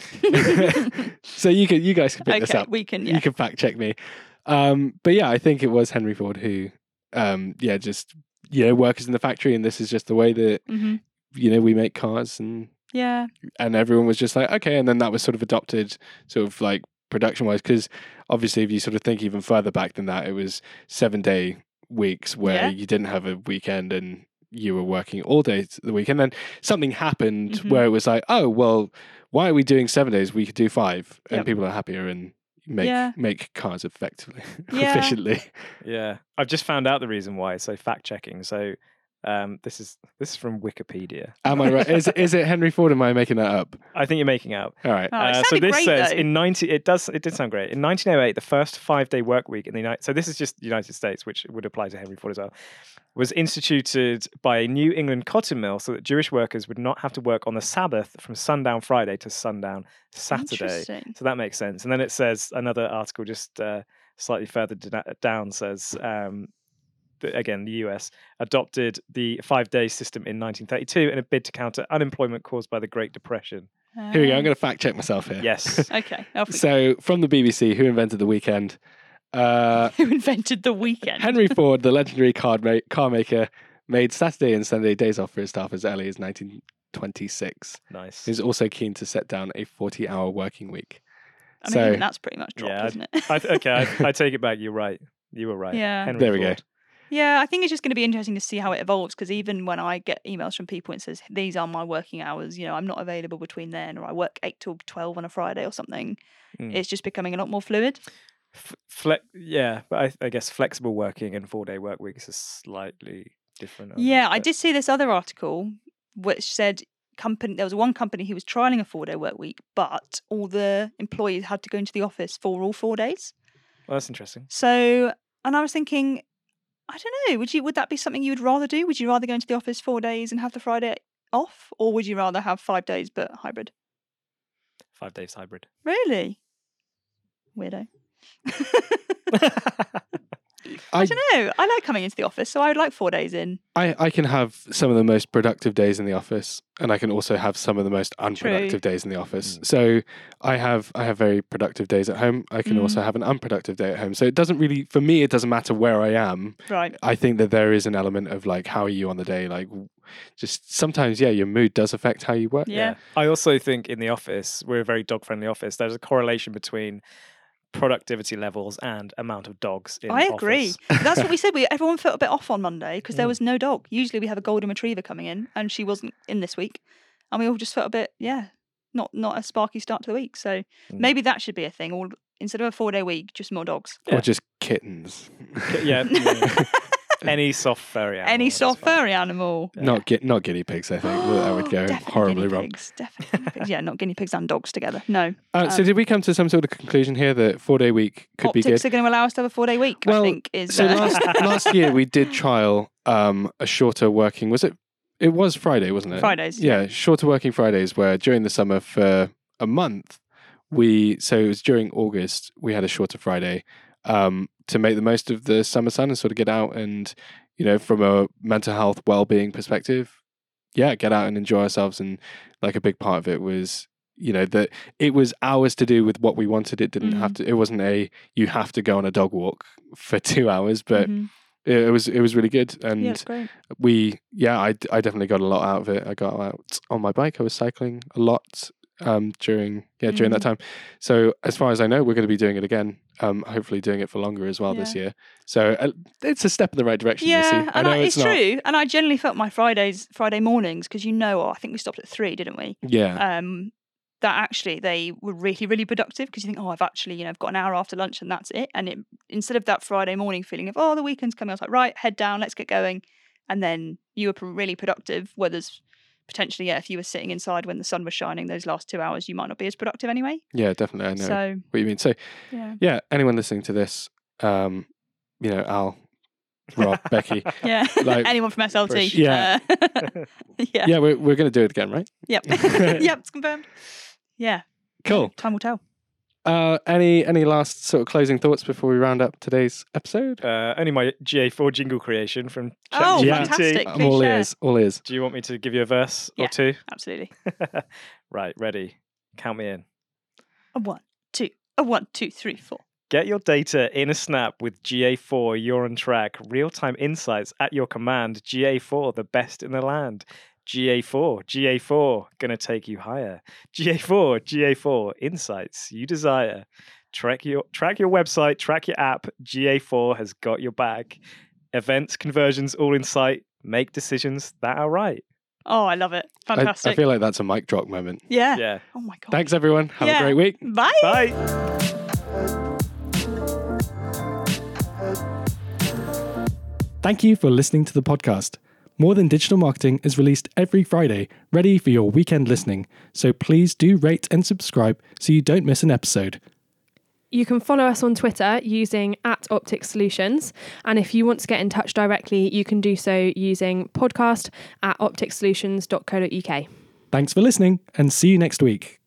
[SPEAKER 4] so you can, you guys can pick this
[SPEAKER 5] okay,
[SPEAKER 4] up.
[SPEAKER 5] we can. Yeah.
[SPEAKER 4] You can fact check me. Um, but yeah, I think it was Henry Ford who, um, yeah, just you know, workers in the factory, and this is just the way that
[SPEAKER 5] hmm
[SPEAKER 4] you know we make cars, and
[SPEAKER 5] Yeah.
[SPEAKER 4] and everyone was just like, okay, and then that was sort of adopted, sort of like production wise, because obviously, if you sort of think even further back than that, it was seven day weeks where
[SPEAKER 5] Yeah.
[SPEAKER 4] you didn't have a weekend and you were working all day the week, and then something happened
[SPEAKER 5] Mhm.
[SPEAKER 4] where it was like, oh well, why are we doing seven days? We could do five, and
[SPEAKER 5] Yep.
[SPEAKER 4] people are happier and make
[SPEAKER 5] Yeah.
[SPEAKER 4] make cars effectively,
[SPEAKER 5] Yeah.
[SPEAKER 4] efficiently.
[SPEAKER 1] Yeah, I've just found out the reason why. So fact checking. So um, this is this is from Wikipedia.
[SPEAKER 4] Am I right? Is is it Henry Ford? Am I making that up?
[SPEAKER 1] I think you're making out.
[SPEAKER 4] All right.
[SPEAKER 5] Oh, it
[SPEAKER 1] Uh, so
[SPEAKER 5] sounded
[SPEAKER 1] this
[SPEAKER 5] great,
[SPEAKER 1] says
[SPEAKER 5] though.
[SPEAKER 1] in ninety. It does. It did sound great. In nineteen oh eight, the first five-day work week in the United. So this is just the United States, which would apply to Henry Ford as well. Was instituted by a New England cotton mill so that Jewish workers would not have to work on the Sabbath from sundown Friday to sundown Saturday.
[SPEAKER 5] Interesting.
[SPEAKER 1] So that makes sense. And then it says another article just uh, slightly further d- down says, um, that, again, the U S adopted the five-day system in nineteen thirty-two in a bid to counter unemployment caused by the Great Depression.
[SPEAKER 4] Here we go. I'm going to fact check myself here.
[SPEAKER 1] Yes.
[SPEAKER 5] Okay. Off we go.
[SPEAKER 4] So from the B B C, who invented the weekend? Uh,
[SPEAKER 5] Who invented the weekend?
[SPEAKER 4] Henry Ford, the legendary car, ma- car maker, made Saturday and Sunday days off for his staff as early as nineteen twenty-six.
[SPEAKER 1] Nice.
[SPEAKER 4] He was also keen to set down a forty-hour working week.
[SPEAKER 5] I mean,
[SPEAKER 4] so
[SPEAKER 5] even that's pretty much dropped,
[SPEAKER 1] Yeah,
[SPEAKER 5] isn't it?
[SPEAKER 1] I, okay, I, I take it back. You're right. You were right.
[SPEAKER 5] Yeah.
[SPEAKER 1] Henry
[SPEAKER 4] There we go.
[SPEAKER 1] Ford.
[SPEAKER 5] Yeah, I think it's just going to be interesting to see how it evolves, because even when I get emails from people and says these are my working hours, you know, I'm not available between then, or I work eight till twelve on a Friday or something.
[SPEAKER 1] Mm.
[SPEAKER 5] It's just becoming a lot more fluid.
[SPEAKER 1] F- fle- yeah, but I, I guess flexible working and four-day work weeks is slightly different. aren't they?
[SPEAKER 5] Yeah, I
[SPEAKER 1] But-
[SPEAKER 5] did see this other article which said company there was one company who was trialing a four day work week, but all the employees had to go into the office for all four days.
[SPEAKER 1] Well, that's interesting.
[SPEAKER 5] So, and I was thinking, I don't know, would you would that be something you would rather do? Would you rather go into the office four days and have the Friday off, or would you rather have five days but hybrid?
[SPEAKER 1] Five days hybrid.
[SPEAKER 5] Really? Weirdo.
[SPEAKER 4] I,
[SPEAKER 5] I don't know. I like coming into the office, so I would like four days in.
[SPEAKER 4] I, I can have some of the most productive days in the office, and I can also have some of the most unproductive days in the office.
[SPEAKER 1] Mm.
[SPEAKER 4] So I have I have very productive days at home. I can
[SPEAKER 5] Mm.
[SPEAKER 4] also have an unproductive day at home. So it doesn't really, for me, it doesn't matter where I am.
[SPEAKER 5] Right.
[SPEAKER 4] I think that there is an element of like, how are you on the day? Like, w- just sometimes, yeah, your mood does affect how you work.
[SPEAKER 5] Yeah.
[SPEAKER 1] I also think in the office, we're a very dog friendly office. There's a correlation between productivity levels and amount of dogs in
[SPEAKER 5] I agree.
[SPEAKER 1] office.
[SPEAKER 5] That's what we said. We everyone felt a bit off on Monday because there
[SPEAKER 1] Mm.
[SPEAKER 5] was no dog. Usually we have a golden retriever coming in, and she wasn't in this week, and we all just felt a bit, yeah, not not a sparky start to the week. So
[SPEAKER 1] Mm.
[SPEAKER 5] maybe that should be a thing. Or instead of a four day week, just more dogs.
[SPEAKER 1] Yeah.
[SPEAKER 4] Or just kittens.
[SPEAKER 1] yeah, yeah. Any soft furry animal.
[SPEAKER 5] Any
[SPEAKER 1] that's
[SPEAKER 5] soft
[SPEAKER 1] fine.
[SPEAKER 5] furry animal.
[SPEAKER 4] Not get not guinea pigs. I think that would go
[SPEAKER 5] Definitely
[SPEAKER 4] horribly
[SPEAKER 5] guinea
[SPEAKER 4] wrong.
[SPEAKER 5] pigs. Definitely guinea pigs. Yeah, not guinea pigs and dogs together. No.
[SPEAKER 4] Uh, so
[SPEAKER 5] Um,
[SPEAKER 4] did we come to some sort of conclusion here that four day week could be
[SPEAKER 5] Optics
[SPEAKER 4] good?
[SPEAKER 5] are going to allow us to have a four day week.
[SPEAKER 4] Well,
[SPEAKER 5] I think is.
[SPEAKER 4] So
[SPEAKER 5] uh,
[SPEAKER 4] last last year we did trial um, a shorter working. Was it? It was Friday, wasn't it?
[SPEAKER 5] Fridays.
[SPEAKER 4] Yeah, shorter working Fridays, where during the summer for a month we so it was during August. We had a shorter Friday um, to make the most of the summer sun and sort of get out and, you know, from a mental health well-being perspective, yeah, get out and enjoy ourselves. And like a big part of it was, you know, that it was ours to do with what we wanted. It didn't
[SPEAKER 5] Mm.
[SPEAKER 4] have to. It wasn't a you have to go on a dog walk for two hours, but
[SPEAKER 5] Mhm.
[SPEAKER 4] it, it was it was really good. And
[SPEAKER 5] Yeah, it's great.
[SPEAKER 4] we, yeah, I, I definitely got a lot out of it. I got out on my bike. I was cycling a lot um, during yeah during that
[SPEAKER 5] Mm.
[SPEAKER 4] time. So as far as I know, we're going to be doing it again. Um, hopefully doing it for longer as well this
[SPEAKER 5] Yeah.
[SPEAKER 4] year. So uh, it's a step in the right direction. Missy.
[SPEAKER 5] Yeah,
[SPEAKER 4] I
[SPEAKER 5] and
[SPEAKER 4] know
[SPEAKER 5] I, it's,
[SPEAKER 4] it's, not.
[SPEAKER 5] true. And I generally felt my Fridays, Friday mornings, because you know, oh, I think we stopped at three, didn't we?
[SPEAKER 4] Yeah,
[SPEAKER 5] Um, that actually they were really, really productive because you think, oh, I've actually, you know, I've got an hour after lunch and that's it. And it instead of that Friday morning feeling of, oh, the weekend's coming, I was like, right, head down, let's get going. And then you were pr- really productive. Where there's potentially, yeah, if you were sitting inside when the sun was shining those last two hours, you might not be as productive anyway.
[SPEAKER 4] yeah, definitely. I know
[SPEAKER 5] So
[SPEAKER 4] what you mean. So
[SPEAKER 5] yeah,
[SPEAKER 4] yeah, anyone listening to this, um, you know, Al, Rob, Becky,
[SPEAKER 5] yeah.
[SPEAKER 4] Like,
[SPEAKER 5] Anyone from S L T?
[SPEAKER 4] for yeah.
[SPEAKER 5] Uh, yeah,
[SPEAKER 4] yeah, we're we're going to do it again, right?
[SPEAKER 5] yep, yep, it's confirmed. Yeah,
[SPEAKER 4] Cool.
[SPEAKER 5] time will tell.
[SPEAKER 4] Uh, any any last sort of closing thoughts before we round up today's episode?
[SPEAKER 1] Uh, only my G A four jingle creation from
[SPEAKER 5] Oh,
[SPEAKER 1] ChatGPT.
[SPEAKER 4] Yeah.
[SPEAKER 5] fantastic!
[SPEAKER 4] I'm
[SPEAKER 5] Please
[SPEAKER 4] all
[SPEAKER 5] share.
[SPEAKER 4] ears, all ears.
[SPEAKER 1] Do you want me to give you a verse
[SPEAKER 5] Yeah.
[SPEAKER 1] or two?
[SPEAKER 5] Absolutely.
[SPEAKER 1] Right, ready. Count me in.
[SPEAKER 5] A one, two, a one, two, three, four.
[SPEAKER 1] Get your data in a snap with G A four. You're on track. Real-time insights at your command. G A four, the best in the land. G A four, G A four, gonna take you higher. G A four, G A four, insights you desire. Track your track your website, track your app. G A four has got your back. Events, conversions, all in sight. Make decisions that are right.
[SPEAKER 5] Oh, I love it.
[SPEAKER 4] I,
[SPEAKER 5] Fantastic.
[SPEAKER 4] I feel like that's a mic drop moment.
[SPEAKER 5] yeah.
[SPEAKER 1] Yeah.
[SPEAKER 5] Oh my god.
[SPEAKER 4] Thanks, everyone. Have
[SPEAKER 5] Yeah.
[SPEAKER 4] a great week.
[SPEAKER 5] Bye.
[SPEAKER 1] Bye.
[SPEAKER 6] Thank you for listening to the podcast. More Than Digital Marketing is released every Friday, ready for your weekend listening. So please do rate and subscribe so you don't miss an episode.
[SPEAKER 3] You can follow us on Twitter using at Optic Solutions. And if you want to get in touch directly, you can do so using podcast at optic solutions dot co dot uk.
[SPEAKER 6] Thanks for listening and see you next week.